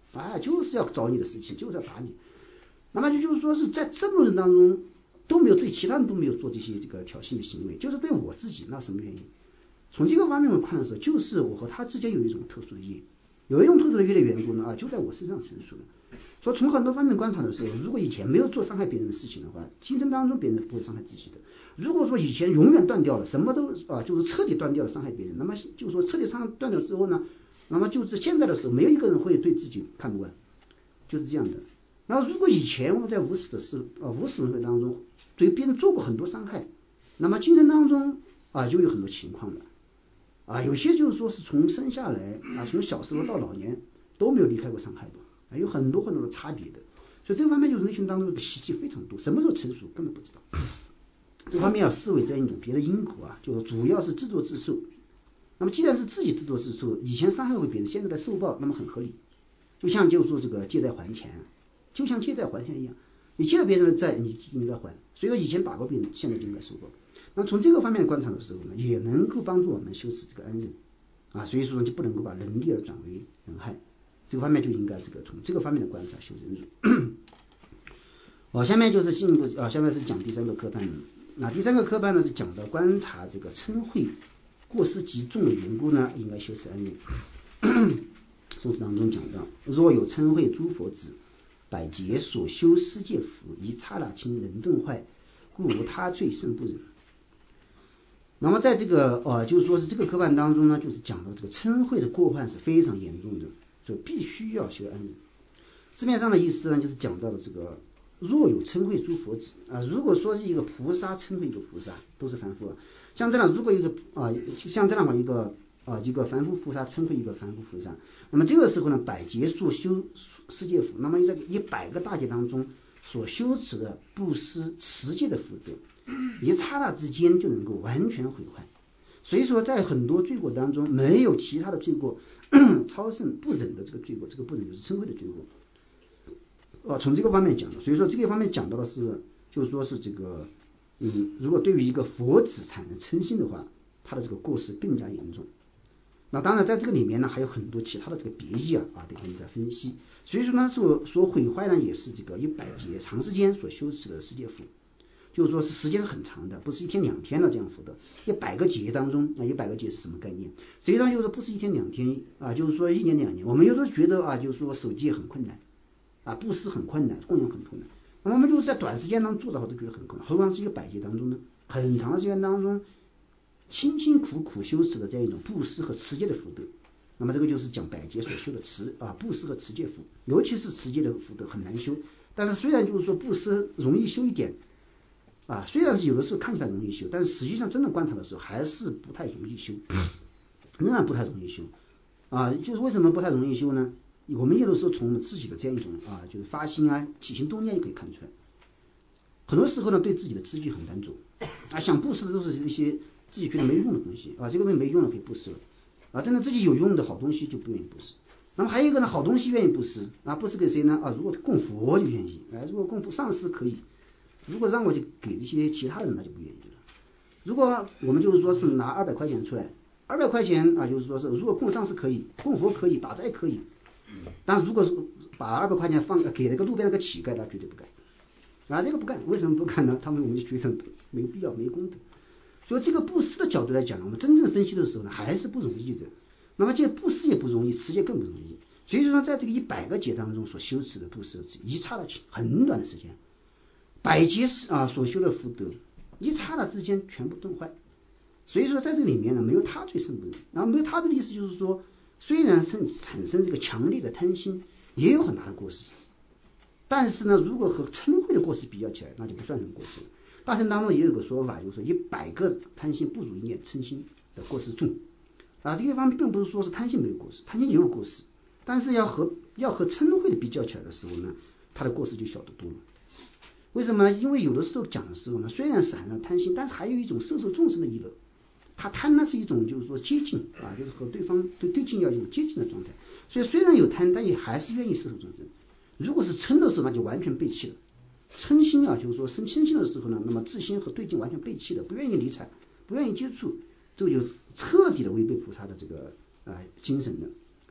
啊，就是要找你的事情，就是要打你。那么就就是说是在这么人当中都没有对其他人都没有做这些这个挑衅的行为，就是对我自己，那什么原因？从这个方面我看的时候，就是我和他之间有一种特殊的业，有一种特殊的业的缘故呢啊，就在我身上成熟了。所以从很多方面观察的时候，如果以前没有做伤害别人的事情的话，今生当中别人不会伤害自己的。如果说以前永远断掉了，什么都啊就是彻底断掉了伤害别人，那么就是说彻底伤害断掉之后呢，那么就是现在的时候，没有一个人会对自己看不惯，就是这样的。然后如果以前我们在无始的事啊无始轮回当中对别人做过很多伤害，那么今生当中啊就有很多情况了啊，有些就是说是从生下来啊，从小时候到老年都没有离开过伤害的。有很多很多的差别的，所以这个方面就是内心当中的习气非常多，什么时候成熟根本不知道。这方面要视为这样一种别的因果啊，就是主要是自作自受。那么既然是自己自作自受，以前伤害过别人，现在的受报，那么很合理。就像就是说这个借债还钱，就像借债还钱一样，你借了别人的债，你应该还。所以说以前打过别人，现在就应该受报。那么从这个方面观察的时候呢，也能够帮助我们修持这个安忍啊，所以说呢就不能够把人利而转为人害。这个方面就应该这个从这个方面的观察修忍辱。好，下面就是进一步啊，下面是讲第三个科判。那第三个科判呢是讲到观察这个嗔恚过失极重的缘故呢，应该修持安忍。宋词当中讲到，若有嗔恚诸佛子，百劫所修世界福，一刹那轻人顿坏，故无他罪胜不忍。那么在这个呃，就是说是这个科判当中呢，就是讲到这个嗔恚的过患是非常严重的，所以必须要修安忍。字面上的意思呢，就是讲到了这个若有嗔恚诸佛子啊，如果说是一个菩萨嗔恚一个菩萨，都是凡夫。像这样，如果一个啊，像这样的一个啊一个凡夫菩萨嗔恚一个凡夫菩萨，那么这个时候呢，百劫所修世界福，那么在一百个大劫当中所修持的布施持戒的福德，一刹那之间就能够完全毁坏。所以说在很多罪过当中，没有其他的罪过超胜不忍的这个罪过，这个不忍就是嗔恚的罪过。呃，从这个方面讲的，所以说这个方面讲到的是，就是说是这个，嗯，如果对于一个佛子产生嗔心的话，他的这个过失更加严重。那当然，在这个里面呢，还有很多其他的这个别意啊啊，对我们在分析。所以说呢，所所毁坏呢，也是这个一百劫长时间所修持的世界福，就是说是时间是很长的，不是一天两天的这样福德。一百个劫当中啊，一百个劫是什么概念？实际上就是不是一天两天啊，就是说一年两年。我们有时候觉得啊，就是说守戒很困难。啊，布施很困难，供养很困难。那么我们就是在短时间当中做的话，都觉得很困难，何况是一个百劫当中呢？很长的时间当中，辛辛苦苦修持的这样一种布施和持戒的福德。那么这个就是讲百劫所修的持啊，布施和持戒福，尤其是持戒的福德很难修。但是虽然就是说布施容易修一点啊，虽然是有的时候看起来容易修，但是实际上真正观察的时候还是不太容易修，仍然不太容易修啊。就是为什么不太容易修呢？我们有的时候从我们自己的这样一种啊，就是发心啊、起心动念就可以看出来。很多时候呢，对自己的知觉很难走啊，想布施的都是一些自己觉得没用的东西啊，这个东西没用了可以布施了啊，真的自己有用的好东西就不愿意布施。那么还有一个呢，好东西愿意布施啊，布施给谁呢？啊，如果供佛就愿意，啊，如果供上师可以，如果让我就给这些其他的人那就不愿意了。如果我们就是说是拿二百块钱出来，二百块钱啊，就是说是如果供上师可以，供佛可以，打斋可以。但如果是把二百块钱放给那个路边那个乞丐，他绝对不干啊！这个不干，为什么不干呢？他们我们就觉得没必要，没功德。所以这个布施的角度来讲，我们真正分析的时候呢，还是不容易的。那么这个布施也不容易，持戒更不容易。所以说呢，在这个一百个劫当中所修持的布施，一刹那很短的时间，百劫啊所修的福德，一刹那之间全部顿坏。所以说在这里面呢，没有他罪胜不忍。然后没有他的意思就是说，虽然是产生这个强烈的贪心，也有很大的过失，但是呢，如果和嗔恚的过失比较起来，那就不算什么过失了。大乘当中也有个说法，就是说一百个贪心不如一念嗔心的过失重啊。这个方面并不是说是贪心没有过失，贪心也有过失，但是要和要和嗔恚的比较起来的时候呢，它的过失就小得多了。为什么呢？因为有的时候讲的时候呢，虽然是含了贪心，但是还有一种摄受众生的意乐。他贪呢是一种就是说接近啊，就是和对方对对境要有接近的状态，所以虽然有贪，但也还是愿意摄受众生。如果是嗔的时候，那就完全背弃了。嗔心啊，就是说生嗔心的时候呢，那么自心和对境完全背弃的，不愿意理睬，不愿意接触，这个就彻底的违背菩萨的这个呃精神的。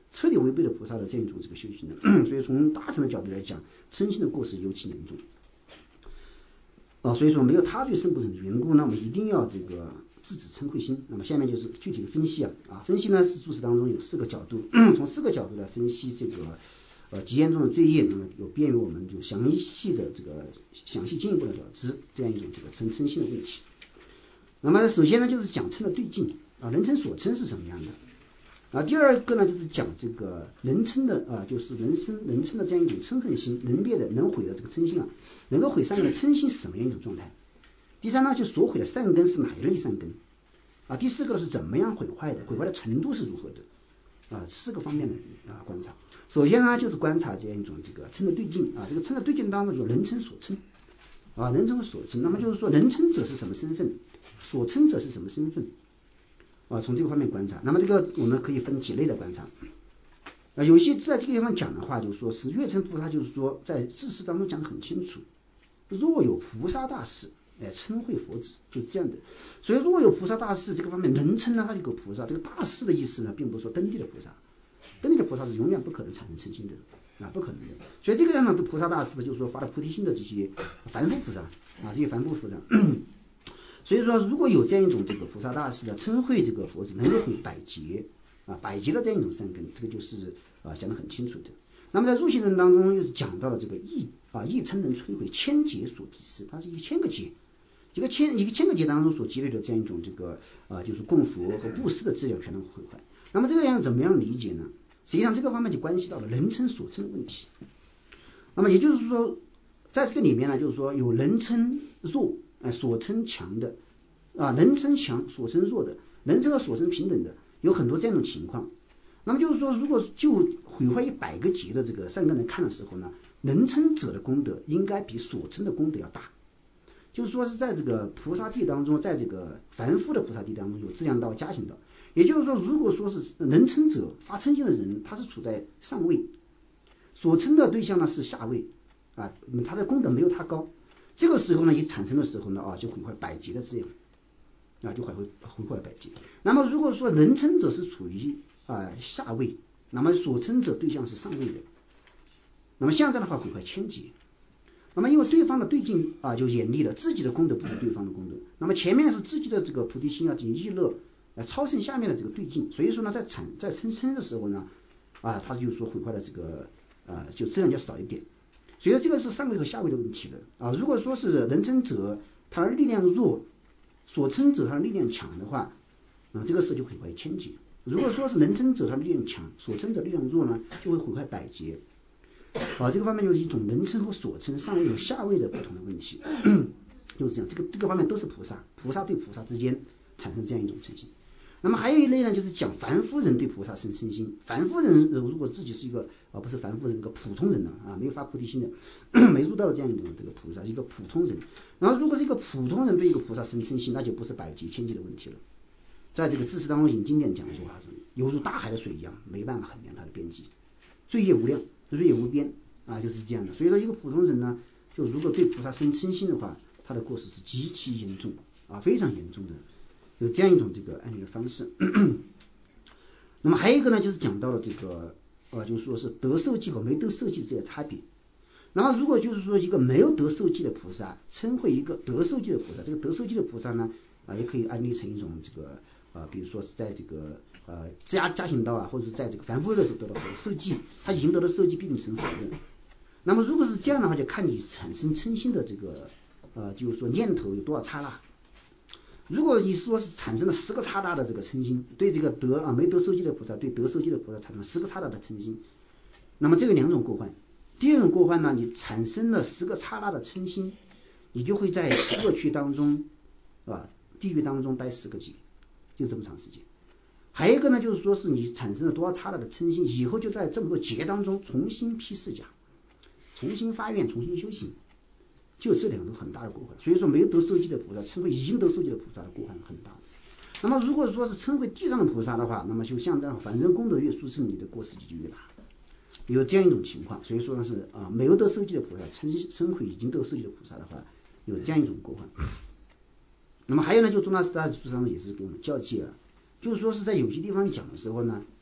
彻底违背了菩萨的这样一种这个修行的。所以从大乘的角度来讲，嗔心的过失尤其严重。哦，所以说没有他对身不忍的缘故，那么一定要这个制止嗔恚心。那么下面就是具体的分析啊，啊，分析呢是注释当中有四个角度，从四个角度来分析这个呃极严重的罪业，那么有便于我们就详细的这个详细进一步的了知这样一种这个嗔嗔心的问题。那么首先呢就是讲嗔的对境啊，人称所嗔是什么样的？啊，第二个呢就是讲这个人称的啊，就是人生人称的这样一种嗔恨心，能灭的能毁的这个嗔心啊，能够毁善根的嗔心是什么样一种状态？第三呢，就所毁的善根是哪一类善根？啊，第四个呢是怎么样毁坏的？毁坏的程度是如何的？啊，四个方面的啊观察。首先呢就是观察这样一种这个嗔的对境啊，这个嗔的对境当中有人称所嗔啊，人称所嗔，那么就是说人称者是什么身份？所嗔者是什么身份？啊，从这个方面观察，那么这个我们可以分几类的观察。啊，有些在这个地方讲的话，就是说是月称菩萨，就是说在智识当中讲得很清楚，若有菩萨大士，哎，称会佛子，就是这样的。所以若有菩萨大士这个方面，人称呢，它就有菩萨。这个大士的意思呢，并不是说登地的菩萨，登地的菩萨是永远不可能产生嗔心的啊，不可能的。所以这个样的菩萨大士呢，就是说发了菩提心的这些凡夫菩萨啊，这些凡夫菩萨。所以说，如果有这样一种这个菩萨大士的称会这个佛子，能够毁百劫啊，百劫的这样一种善根，这个就是啊讲得很清楚的。那么在入行人当中，又是讲到了这个一啊一称能摧毁千劫所积事，它是一千个劫，一个千一个千个劫当中所积累的这样一种这个啊就是供佛和布施的质量全能毁坏。那么这个样怎么样理解呢？实际上这个方面就关系到了人称所称的问题。那么也就是说，在这个里面呢，就是说有人称弱。哎，所称强的啊，人称强，所称弱的，人称和所称平等的，有很多这样的情况。那么就是说，如果就毁坏一百个劫的这个善根来看的时候呢，人称者的功德应该比所称的功德要大。就是说是在这个菩萨地当中，在这个凡夫的菩萨地当中有质量道、加行道。也就是说，如果说是人称者发嗔心的人，他是处在上位，所称的对象呢是下位啊，他的功德没有他高。这个时候呢，一产生的时候呢，啊，就毁坏百劫的质量，啊，就毁坏毁坏百劫。那么如果说人称者是处于啊下位，那么所称者对象是上位的，那么像这样的话毁坏千劫。那么因为对方的对境啊就严厉了，自己的功德不如对方的功德，那么前面是自己的这个菩提心啊，这个意乐来超胜下面的这个对境，所以说呢，在产在称称的时候呢，啊，他就说毁坏了这个啊就质量就少一点。所以这个是上位和下位的问题了啊！如果说是人称者他的力量弱，所称者他的力量强的话，啊，这个事就毁坏千劫。如果说是人称者他的力量强，所称者力量弱呢，就会毁坏百劫。啊，这个方面就是一种人称和所称上位和下位的不同的问题，就是这样。这个这个方面都是菩萨，菩萨对菩萨之间产生这样一种嗔心。那么还有一类呢，就是讲凡夫人对菩萨生嗔心。凡夫人如果自己是一个啊，不是凡夫人，一个普通人呢啊，没有发菩提心的，没入到了这样一种这个菩萨，一个普通人。然后如果是一个普通人对一个菩萨生嗔心，那就不是百劫千劫的问题了。在这个知识当中引经典讲说啊，犹如大海的水一样，没办法衡量它的边际，罪业无量，罪业无边啊，就是这样的。所以说一个普通人呢，就如果对菩萨生嗔心的话，他的过失是极其严重啊，非常严重的。有这样一种这个案例的方式。那么还有一个呢，就是讲到了这个呃，就是说是得受记和没得受记这些差别。那么如果就是说一个没有得受记的菩萨称会一个得受记的菩萨，这个得受记的菩萨呢啊、呃，也可以安立成一种这个呃，比如说是在这个呃加加行道啊，或者是在这个凡夫的时候得到受记，他已经得到受记必定成佛的。那么如果是这样的话，就看你产生嗔心的这个呃，就是说念头有多少刹那。如果你说是产生了十个刹那的这个嗔心，对这个得啊没得受记的菩萨，对得受记的菩萨产生十个刹那的嗔心，那么这个两种过患。第二种过患呢，你产生了十个刹那的嗔心，你就会在恶趣当中啊地狱当中待十个劫，就这么长时间。还有一个呢，就是说是你产生了多少刹那的嗔心，以后就在这么多劫当中重新批释迦，重新发愿，重新修行。就这两种很大的过患，所以说没有得受记的菩萨称为已经得受记的菩萨的过患很大。那么如果说是称为地上的菩萨的话，那么就像这样，反正功德越殊胜，你的过失就越大，有这样一种情况。所以说呢是啊，没有得受记的菩萨称称为已经得受记的菩萨的话，有这样一种过患。那么还有呢，就宗大师大书上也是给我们教诫啊，就是说是在有些地方讲的时候呢，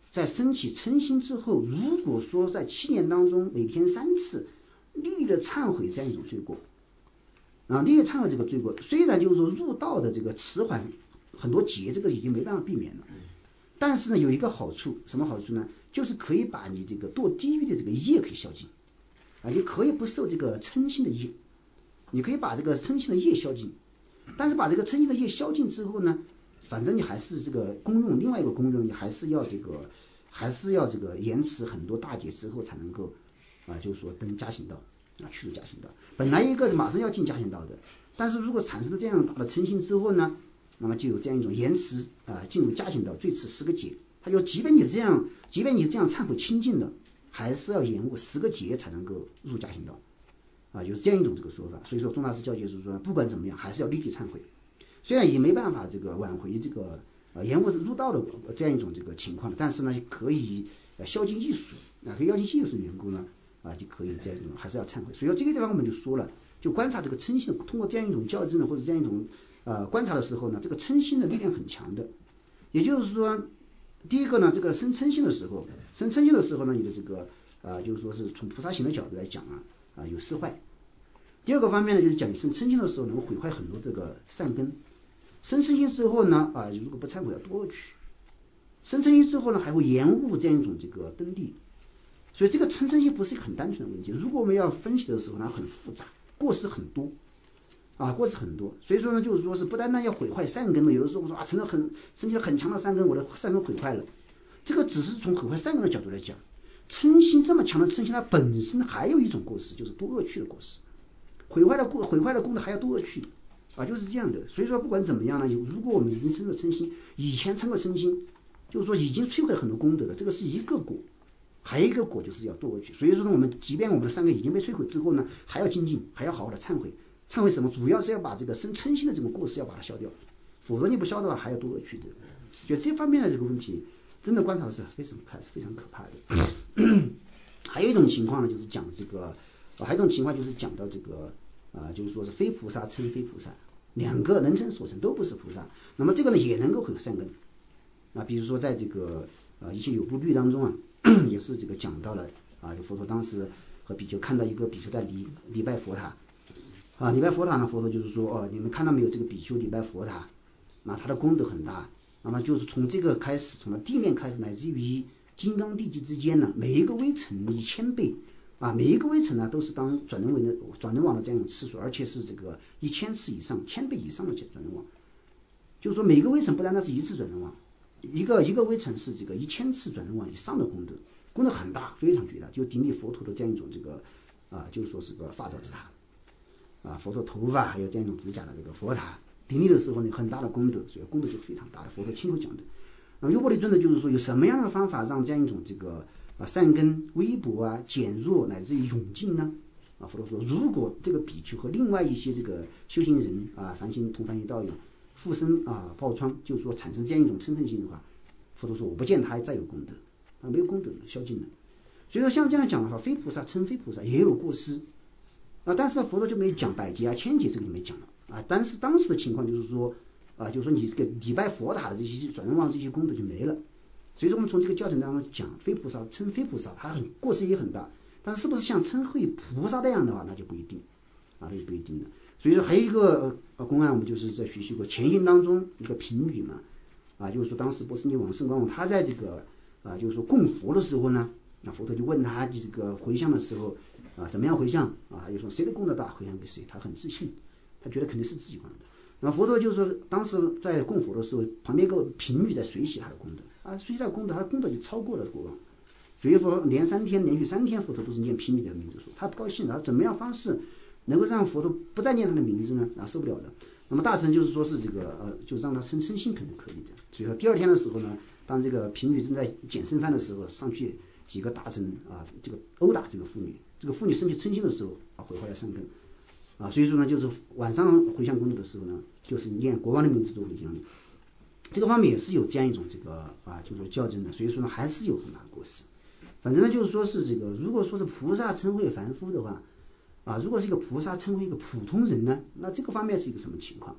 在升起嗔心之后，如果说在七年当中每天三次历了忏悔这样一种罪过啊，历了忏悔这个罪过，虽然就是说入道的这个迟缓很多劫，这个已经没办法避免了，但是呢有一个好处，什么好处呢？就是可以把你这个堕地狱的这个业可以消尽啊，你可以不受这个嗔心的业，你可以把这个嗔心的业消尽，但是把这个嗔心的业消尽之后呢，反正你还是这个功用，另外一个功用你还是要这个还是要这个延迟很多大劫之后才能够啊，就是说登加行道啊，去入加行道。本来一个马上要进加行道的，但是如果产生了这样大的嗔心之后呢，那么就有这样一种延迟啊进入加行道，最迟十个劫。他就即便你这样，即便你这样忏悔清净的，还是要延误十个劫才能够入加行道啊，有这样一种这个说法。所以说宗大师教诫是说，不管怎么样，还是要立即忏悔。虽然也没办法这个挽回这个呃延误入道的这样一种这个情况，但是呢可以消尽艺术啊，可以消尽艺术的缘故呢啊，就可以这样一种还是要忏悔。所以说这个地方我们就说了，就观察这个嗔心，通过这样一种校正呢，或者这样一种呃观察的时候呢，这个嗔心的力量很强的。也就是说，第一个呢，这个生嗔心的时候，生嗔心的时候呢，你的这个呃就是说是从菩萨行的角度来讲啊啊有失坏。第二个方面呢，就是讲你生嗔心的时候能毁坏很多这个善根。生嗔心之后呢，啊，如果不忏悔要堕恶趣。生嗔心之后呢，还会延误这样一种这个登地。所以这个嗔嗔心不是一个很单纯的问题，如果我们要分析的时候呢，很复杂，过失很多啊，过失很多。所以说呢，就是说是不单单要毁坏善根了，有的时候我说啊，成了很升起了很强的善根，我的善根毁坏了，这个只是从毁坏善根的角度来讲。嗔心这么强的嗔心，它本身还有一种过失，就是堕恶趣的过失。毁坏了过毁坏了功德还要堕恶趣啊，就是这样的。所以说不管怎么样呢，如果我们已经称了嗔心，以前称了嗔心，就是说已经摧毁了很多功德了，这个是一个果，还有一个果就是要堕恶趣。所以说呢，我们即便我们的善根已经被摧毁之后呢，还要精进，还要好好的忏悔。忏悔什么？主要是要把这个生嗔心的这种过失要把它消掉，否则你不消的话还要堕恶趣的。所以这方面的这个问题，真的观察的是非常还是非常可怕的。还有一种情况呢，就是讲这个。还有一种情况就是讲到这个啊、呃，就是说是非菩萨称非菩萨，两个能称所称都不是菩萨，那么这个呢也能够毁善根啊。比如说在这个呃一些有部律当中啊，也是这个讲到了啊，就佛陀当时和比丘看到一个比丘在礼礼拜佛塔啊，礼拜佛塔呢，佛陀就是说哦，你们看到没有，这个比丘礼拜佛塔，那他的功德很大，那么就是从这个开始，从地面开始，乃至于金刚地基之间呢，每一个微尘一千倍。啊，每一个微尘呢都是当转轮王的转轮王的这样一种次数，而且是这个一千次以上、千倍以上的转轮王。就是说，每一个微尘不单单是一次转轮王，一个一个微尘是这个一千次转轮王以上的功德，功德很大，非常巨大，就顶礼佛陀的这样一种这个啊，就是说是个发照之塔啊，佛陀头发还有这样一种指甲的这个佛塔，顶礼的时候呢，很大的功德，所以功德就非常大的。佛陀亲口讲的。那么优波离尊的就是说，有什么样的方法让这样一种这个啊，善根微薄啊，减弱乃至于永尽呢？啊，佛陀说，如果这个比丘和另外一些这个修行人啊，凡心同凡心道友，附身啊报疮，就是说产生这样一种嗔恨心的话，佛陀说，我不见他再有功德啊，没有功德了，消尽了。所以说像这样讲的话，非菩萨称非菩萨也有过失啊，但是佛陀就没讲百劫啊、千劫，这个就没讲了啊。但是当时的情况就是说啊，就是说你这个礼拜佛塔的这些转轮王这些功德就没了。所以说我们从这个教程当中讲，非菩萨称非菩萨，他很过失也很大，但是是不是像称会菩萨那样的话，那就不一定啊，那就不一定了。所以说还有一个呃公案，我们就是在学习过前行当中一个评语嘛，啊，就是说当时波斯匿王圣光王他在这个啊，就是说供佛的时候呢，那佛陀就问他这个回向的时候啊，怎么样回向啊？他就说谁的功德大，回向给谁，他很自信，他觉得肯定是自己功德。然后佛陀就是说，当时在供佛的时候，旁边一个评语在随喜他的功德啊，随喜他的功德，他的功德就超过了国王。所以说，连三天，连续三天，佛陀都是念评语的名字，说他不高兴了，他怎么样方式能够让佛陀不再念他的名字呢？啊，受不了了。那么大臣就是说是这个呃，就让他生嗔心，肯定可以的。所以说第二天的时候呢，当这个评语正在捡剩饭的时候，上去几个大臣啊，这个殴打这个妇女，这个妇女生起嗔心的时候啊，毁坏了善根。啊，所以说呢，就是晚上回向功德的时候呢，就是念国王的名字做回向，这个方面也是有这样一种这个啊，就是说校正的。所以说呢，还是有很大的过失。反正呢，就是说是这个，如果说是菩萨称谓凡夫的话，啊，如果是一个菩萨称谓一个普通人呢，那这个方面是一个什么情况？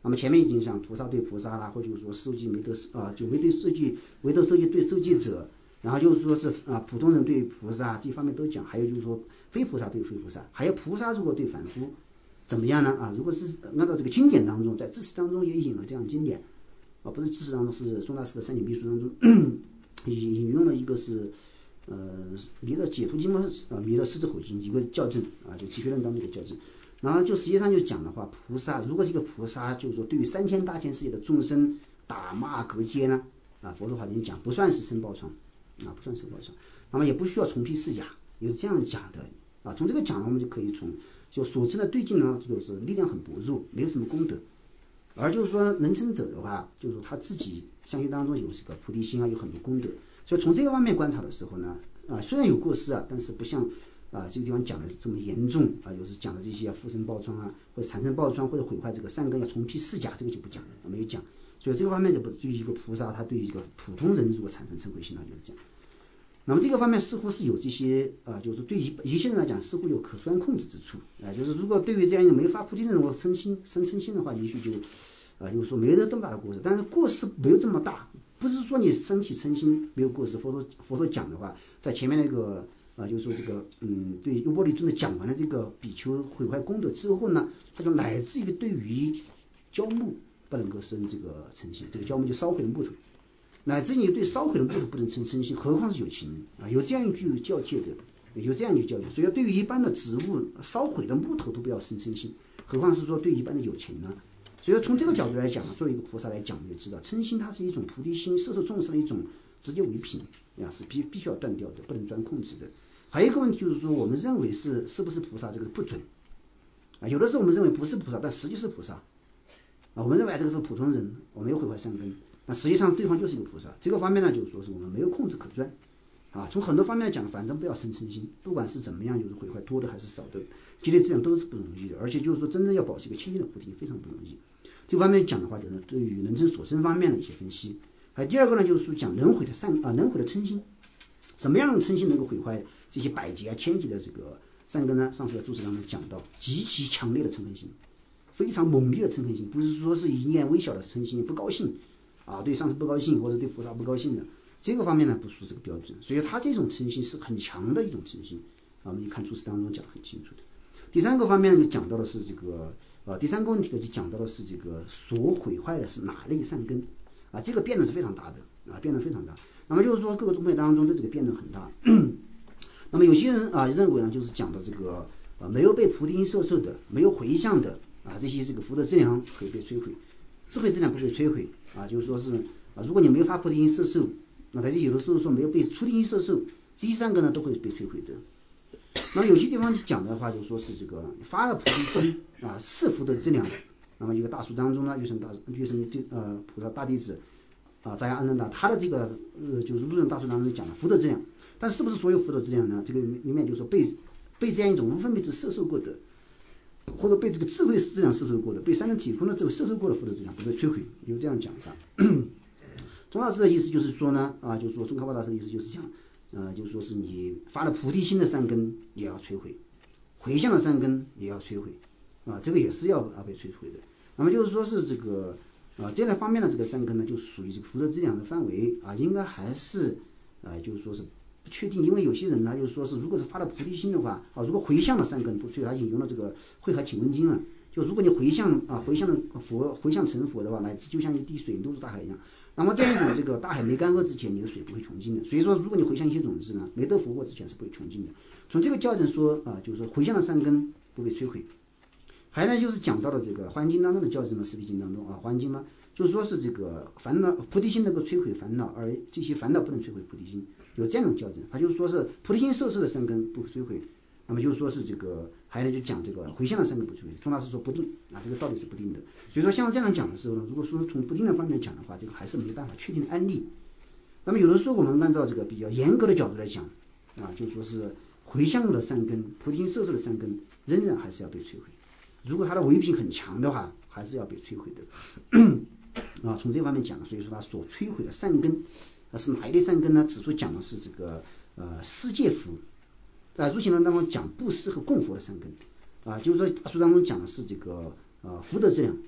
那么前面已经讲菩萨对菩萨啦，或者说受记没得啊，就没得受记，没得受记对受记者，然后就是说是啊普通人对菩萨这方面都讲，还有就是说非菩萨对非菩萨，还有菩萨如果对凡夫怎么样呢？啊，如果是按照这个经典当中，在知识当中也引了这样经典啊，不是知识当中，是宗大师的三解秘书当中引用了一个是呃弥勒解脱经嘛，啊弥勒狮子吼经一个校正啊，就齐学论当中的校正。然后就实际上就讲的话，菩萨如果是一个菩萨，就是说对于三千大千世界的众生打骂隔揭呢，啊，佛说法里讲不算是生报疮，啊，不算生报疮，那么也不需要重披四甲，也是这样讲的啊。从这个讲，我们就可以从就所称的对境呢，就是力量很薄弱，没有什么功德。而就是说能成者的话，就是说他自己相续当中有这个菩提心啊，有很多功德。所以从这个方面观察的时候呢，啊，虽然有过失啊，但是不像啊，这个地方讲的是这么严重啊，有时讲的这些附身报疮啊，或者产生报疮或者毁坏这个善根要重披四甲，这个就不讲，没有讲。所以这个方面就不对于一个菩萨，他对于一个普通人如果产生嗔恚心呢，就是这样。那么这个方面似乎是有这些啊，就是对于一些人来讲，似乎有可酸控制之处啊。就是如果对于这样一个没发菩提的人，我生心生嗔心的话，也许就啊，就是说没有这么大的过失，但是过失没有这么大，不是说你身体嗔心没有过失。佛陀佛陀讲的话，在前面那个。啊，就是说这个，嗯，对优波离尊的讲完了这个比丘毁坏功德之后呢，他就乃至于对于焦木不能够生这个嗔心，这个焦木就烧毁了木头，乃至于对烧毁了木头不能生嗔心，何况是有情啊？有这样一句教诫的，有这样一句教诫，所以对于一般的植物烧毁的木头都不要生嗔心，何况是说对一般的有情呢？所以从这个角度来讲，作为一个菩萨来讲，我们就知道嗔心它是一种菩提心摄受众生的一种直接为品啊，是必必须要断掉的，不能专控制的。还有一个问题就是说，我们认为是是不是菩萨，这个不准啊。有的时候我们认为不是菩萨，但实际是菩萨啊。我们认为这个是普通人，我没有毁坏善根，那实际上对方就是一个菩萨。这个方面呢，就是说是我们没有控制可专啊。从很多方面来讲，反正不要生嗔心，不管是怎么样，就是毁坏多的还是少的，积累质量都是不容易的。而且就是说，真正要保持一个清净的菩提，非常不容易。这个方面讲的话，就是对于人生所生方面的一些分析。还有第二个呢，就是讲能毁的善啊，能毁的嗔心。什么样的嗔心能够毁坏这些百劫啊、千劫的这个善根呢？上次在注释当中讲到，极其强烈的嗔恨心，非常猛烈的嗔恨心，不是说是一念微小的嗔心，不高兴啊，对上司不高兴或者对菩萨不高兴的，这个方面呢不属这个标准。所以他这种嗔心是很强的一种嗔心啊，我们一看注释当中讲得很清楚的。第三个方面呢，就讲到的是这个呃，第三个问题呢，就讲到的是这个所毁坏的是哪类善根啊？这个辩论是非常大的啊，辩论非常大。那么就是说，各个宗派当中对这个辩论很大。那么有些人啊认为呢，就是讲的这个呃没有被菩提心摄受的，没有回向的啊，这些这个福德资粮可以被摧毁，智慧资粮不被摧毁啊，就是说是啊，如果你没有发菩提心摄受，那但是有的时候说没有被出离心摄受，这三个呢都会被摧毁的。那么有些地方讲的话，就说是这个发了菩提心啊，是福德资粮。那么一个大书当中呢，就成大就成呃菩萨大弟子。啊，扎亚安南达他的这个呃，就是入任大书当中讲的福德资粮，但是不是所有福德资粮呢？这个里面就是说被被这样一种无分别智摄受过的，或者被这个智慧资粮摄受过的，被三轮体空的智慧摄受过的福德资粮不被摧毁，有这样讲法。宗大师的意思就是说呢，啊，就是说宗喀巴大师的意思就是讲，呃，就是说是你发了菩提心的善根也要摧毁，回向的善根也要摧毁，啊，这个也是要啊被摧毁的。那么就是说是这个。啊，这类方面的这个善根呢，就属于这个福德资粮的范围啊，应该还是呃，就是说是不确定，因为有些人呢，就是说是如果是发了菩提心的话啊，如果回向的善根不，所以他引用了这个慧海请问经啊，就如果你回向啊，回向的佛，回向成佛的话，乃至就像一滴水流入大海一样，那么这样一种这个大海没干涸之前，你的水不会穷尽的。所以说，如果你回向一些种子呢，没得福过之前是不会穷尽的。从这个教证说啊，就是说回向的善根不被摧毁。还有呢，就是讲到了这个《华严经》当中的教证嘛，《四谛经》当中啊，《华严经》嘛，就是说是这个烦恼菩提心能够摧毁烦恼，而这些烦恼不能摧毁菩提心，有这样的教证。他就是说是菩提心摄受的善根不摧毁，那么就是说是这个，还有呢就讲这个回向的善根不摧毁。宗大师说不定啊，这个道理是不定的。所以说像这样讲的时候呢，如果说从不定的方面讲的话，这个还是没办法确定的案例。那么有的时候我们按照这个比较严格的角度来讲啊，就是说是回向的善根、菩提心摄受的善根，仍然还是要被摧毁。如果它的唯品很强的话，还是要被摧毁的啊。从这方面讲，所以说它所摧毁的善根啊是哪一类善根呢？指出讲的是这个呃世界福，在入行论当中讲布施和供佛的善根啊，就是说大书当中讲的是这个呃福德质量，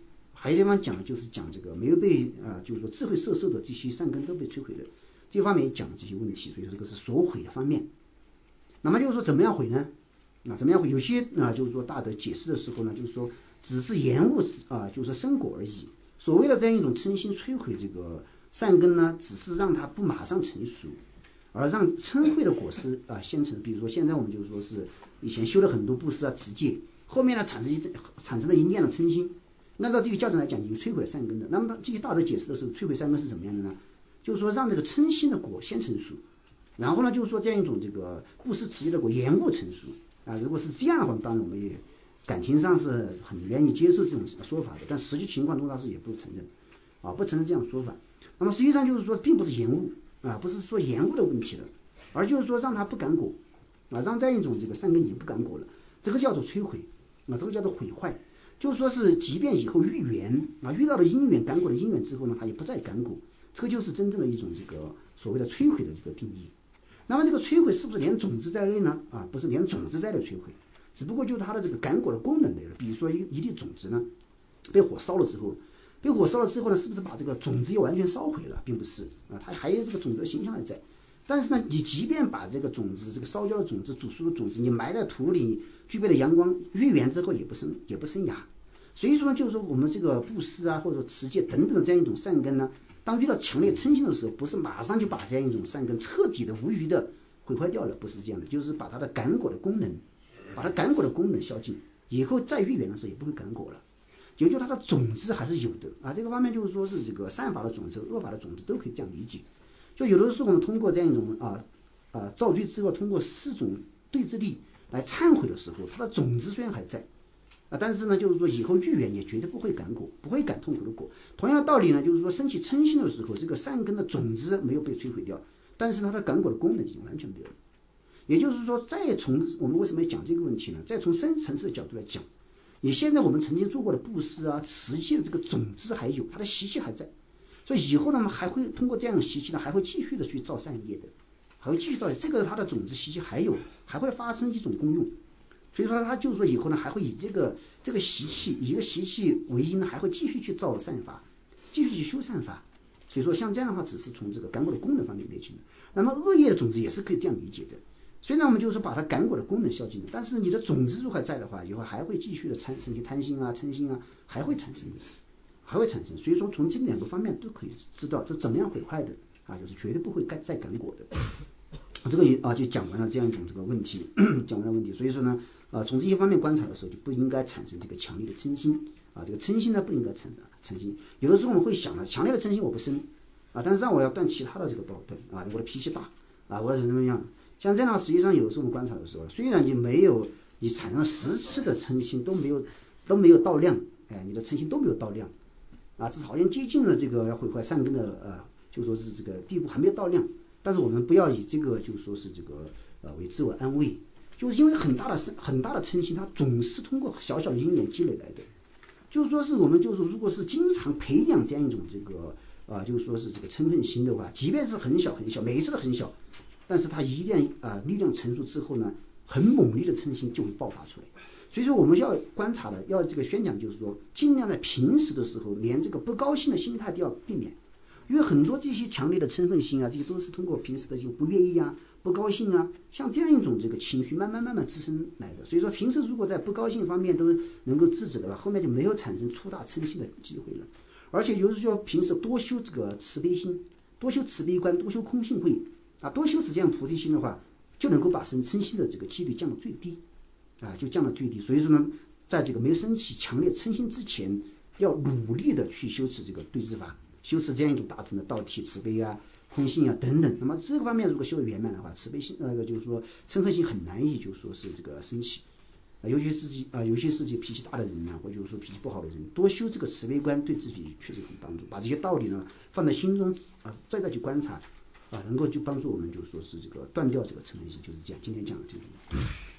还有地方讲的就是讲这个没有被啊、呃，就是说智慧摄受的这些善根都被摧毁的，这方面也讲这些问题，所以说这个是所毁的方面。那么就是说怎么样毁呢？啊，怎么样毁？有些啊、呃，就是说大德解释的时候呢，就是说只是延误啊、呃，就是说生果而已。所谓的这样一种嗔心摧毁这个善根呢，只是让它不马上成熟，而让嗔恚的果实啊、呃、先成。比如说现在我们就是说是以前修了很多布施啊、持戒，后面呢产生一产生了一念的嗔心，按照这个教程来讲，已经摧毁了善根的。那么他这些大德解释的时候，摧毁善根是怎么样的呢？就是说让这个嗔心的果先成熟，然后呢，就是说这样一种这个布施持戒的果延误成熟啊。如果是这样的话，当然我们也感情上是很愿意接受这种说法的，但实际情况中他是也不承认啊，不承认这样说法。那么实际上就是说，并不是延误啊，不是说延误的问题了，而就是说让他不感果啊，让这样一种这个善根已经不感果了，这个叫做摧毁啊，这个叫做毁坏。就是说是，即便以后遇缘啊，遇到了因缘感果的因缘之后呢，他也不再感果，这个就是真正的一种这个所谓的摧毁的这个定义。那么这个摧毁是不是连种子在内呢？啊，不是连种子在内摧毁，只不过就是它的这个感果的功能没了。比如说一一粒种子呢，被火烧了之后，被火烧了之后呢，是不是把这个种子又完全烧毁了？并不是啊，它还有这个种子的形象还在。但是呢，你即便把这个种子，这个烧焦的种子、煮熟的种子，你埋在土里，具备了阳光，遇缘之后也不生，也不生芽。所以说呢，就是说我们这个布施啊，或者说持戒等等的这样一种善根呢，当遇到强烈嗔心的时候，不是马上就把这样一种善根彻底的无余的毁坏掉了，不是这样的，就是把它的感果的功能，把它感果的功能消尽，以后再遇缘的时候也不会感果了。也就它的种子还是有的啊，这个方面就是说是这个善法的种子、恶法的种子都可以这样理解。就有的时候我们通过这样一种啊啊造句之后，通过四种对治力来忏悔的时候，它的种子虽然还在啊，但是呢，就是说以后遇缘也绝对不会感果，不会感痛苦的果。同样的道理呢，就是说升起嗔心的时候，这个善根的种子没有被摧毁掉，但是它的感果的功能已经完全没有了。也就是说，再从我们为什么要讲这个问题呢？再从深层次的角度来讲，你现在我们曾经做过的布施啊、持戒的这个种子还有，它的习气还在。所以以后呢，还会通过这样的习气呢，还会继续的去造善业的，还会继续造。这个它的种子习气还有，还会发生一种功用。所以说，他就是说以后呢，还会以这个这个习气，以一个习气为因呢，还会继续去造善法，继续去修善法。所以说，像这样的话，只是从这个感果的功能方面理解的。那么恶业的种子也是可以这样理解的。虽然我们就是说把它感果的功能消尽了，但是你的种子如果还在的话，以后还会继续的产生贪心啊、嗔心啊，还会产生的。还会产生，所以说从这两个方面都可以知道这怎么样毁坏的啊，就是绝对不会再感果的。这个也啊就讲完了这样一种这个问题，讲完了问题。所以说呢，啊从这些方面观察的时候，就不应该产生这个强烈的嗔心啊，这个嗔心呢不应该产生嗔心。有的时候我们会想了，强烈的嗔心我不生啊，但是让我要断其他的这个不好断啊，我的脾气大啊，我怎么怎么样？像这样实际上有时候我们观察的时候，虽然你没有你产生了十次的嗔心都没有都没有到量，哎，你的嗔心都没有到量。啊，至少好像接近了这个要毁坏善根的呃，就说是这个地步还没有到量，但是我们不要以这个就说是这个呃为自我安慰，就是因为很大的很大的嗔心，它总是通过小小的因缘积累来的，就是说是我们就是如果是经常培养这样一种这个啊、呃，就是说是这个嗔恨心的话，即便是很小很小，每一次都很小，但是它一定啊、呃、力量成熟之后呢，很猛烈的嗔心就会爆发出来。所以说我们要观察的，要这个宣讲，就是说尽量在平时的时候，连这个不高兴的心态都要避免，因为很多这些强烈的嗔恨心啊，这些都是通过平时的这个不愿意啊、不高兴啊，像这样一种这个情绪慢慢慢慢滋生来的。所以说平时如果在不高兴方面都能够制止的话，后面就没有产生粗大嗔心的机会了。而且就是说平时多修这个慈悲心，多修慈悲观，多修空性慧啊，多修这样菩提心的话，就能够把生嗔心的这个几率降到最低。啊，就降到最低。所以说呢，在这个没升起强烈嗔心之前，要努力的去修持这个对治法，修持这样一种大乘的道体、慈悲啊、空性啊等等。那么这个方面如果修得圆满的话，慈悲心那个就是说嗔恨心很难以就说是这个升起。啊，尤其是啊，尤其是这脾气大的人呢，或者说脾气不好的人，多修这个慈悲观，对自己确实很帮助。把这些道理呢放在心中啊，再再去观察啊，能够就帮助我们就说是这个断掉这个嗔恨心，就是这样。今天讲的这个。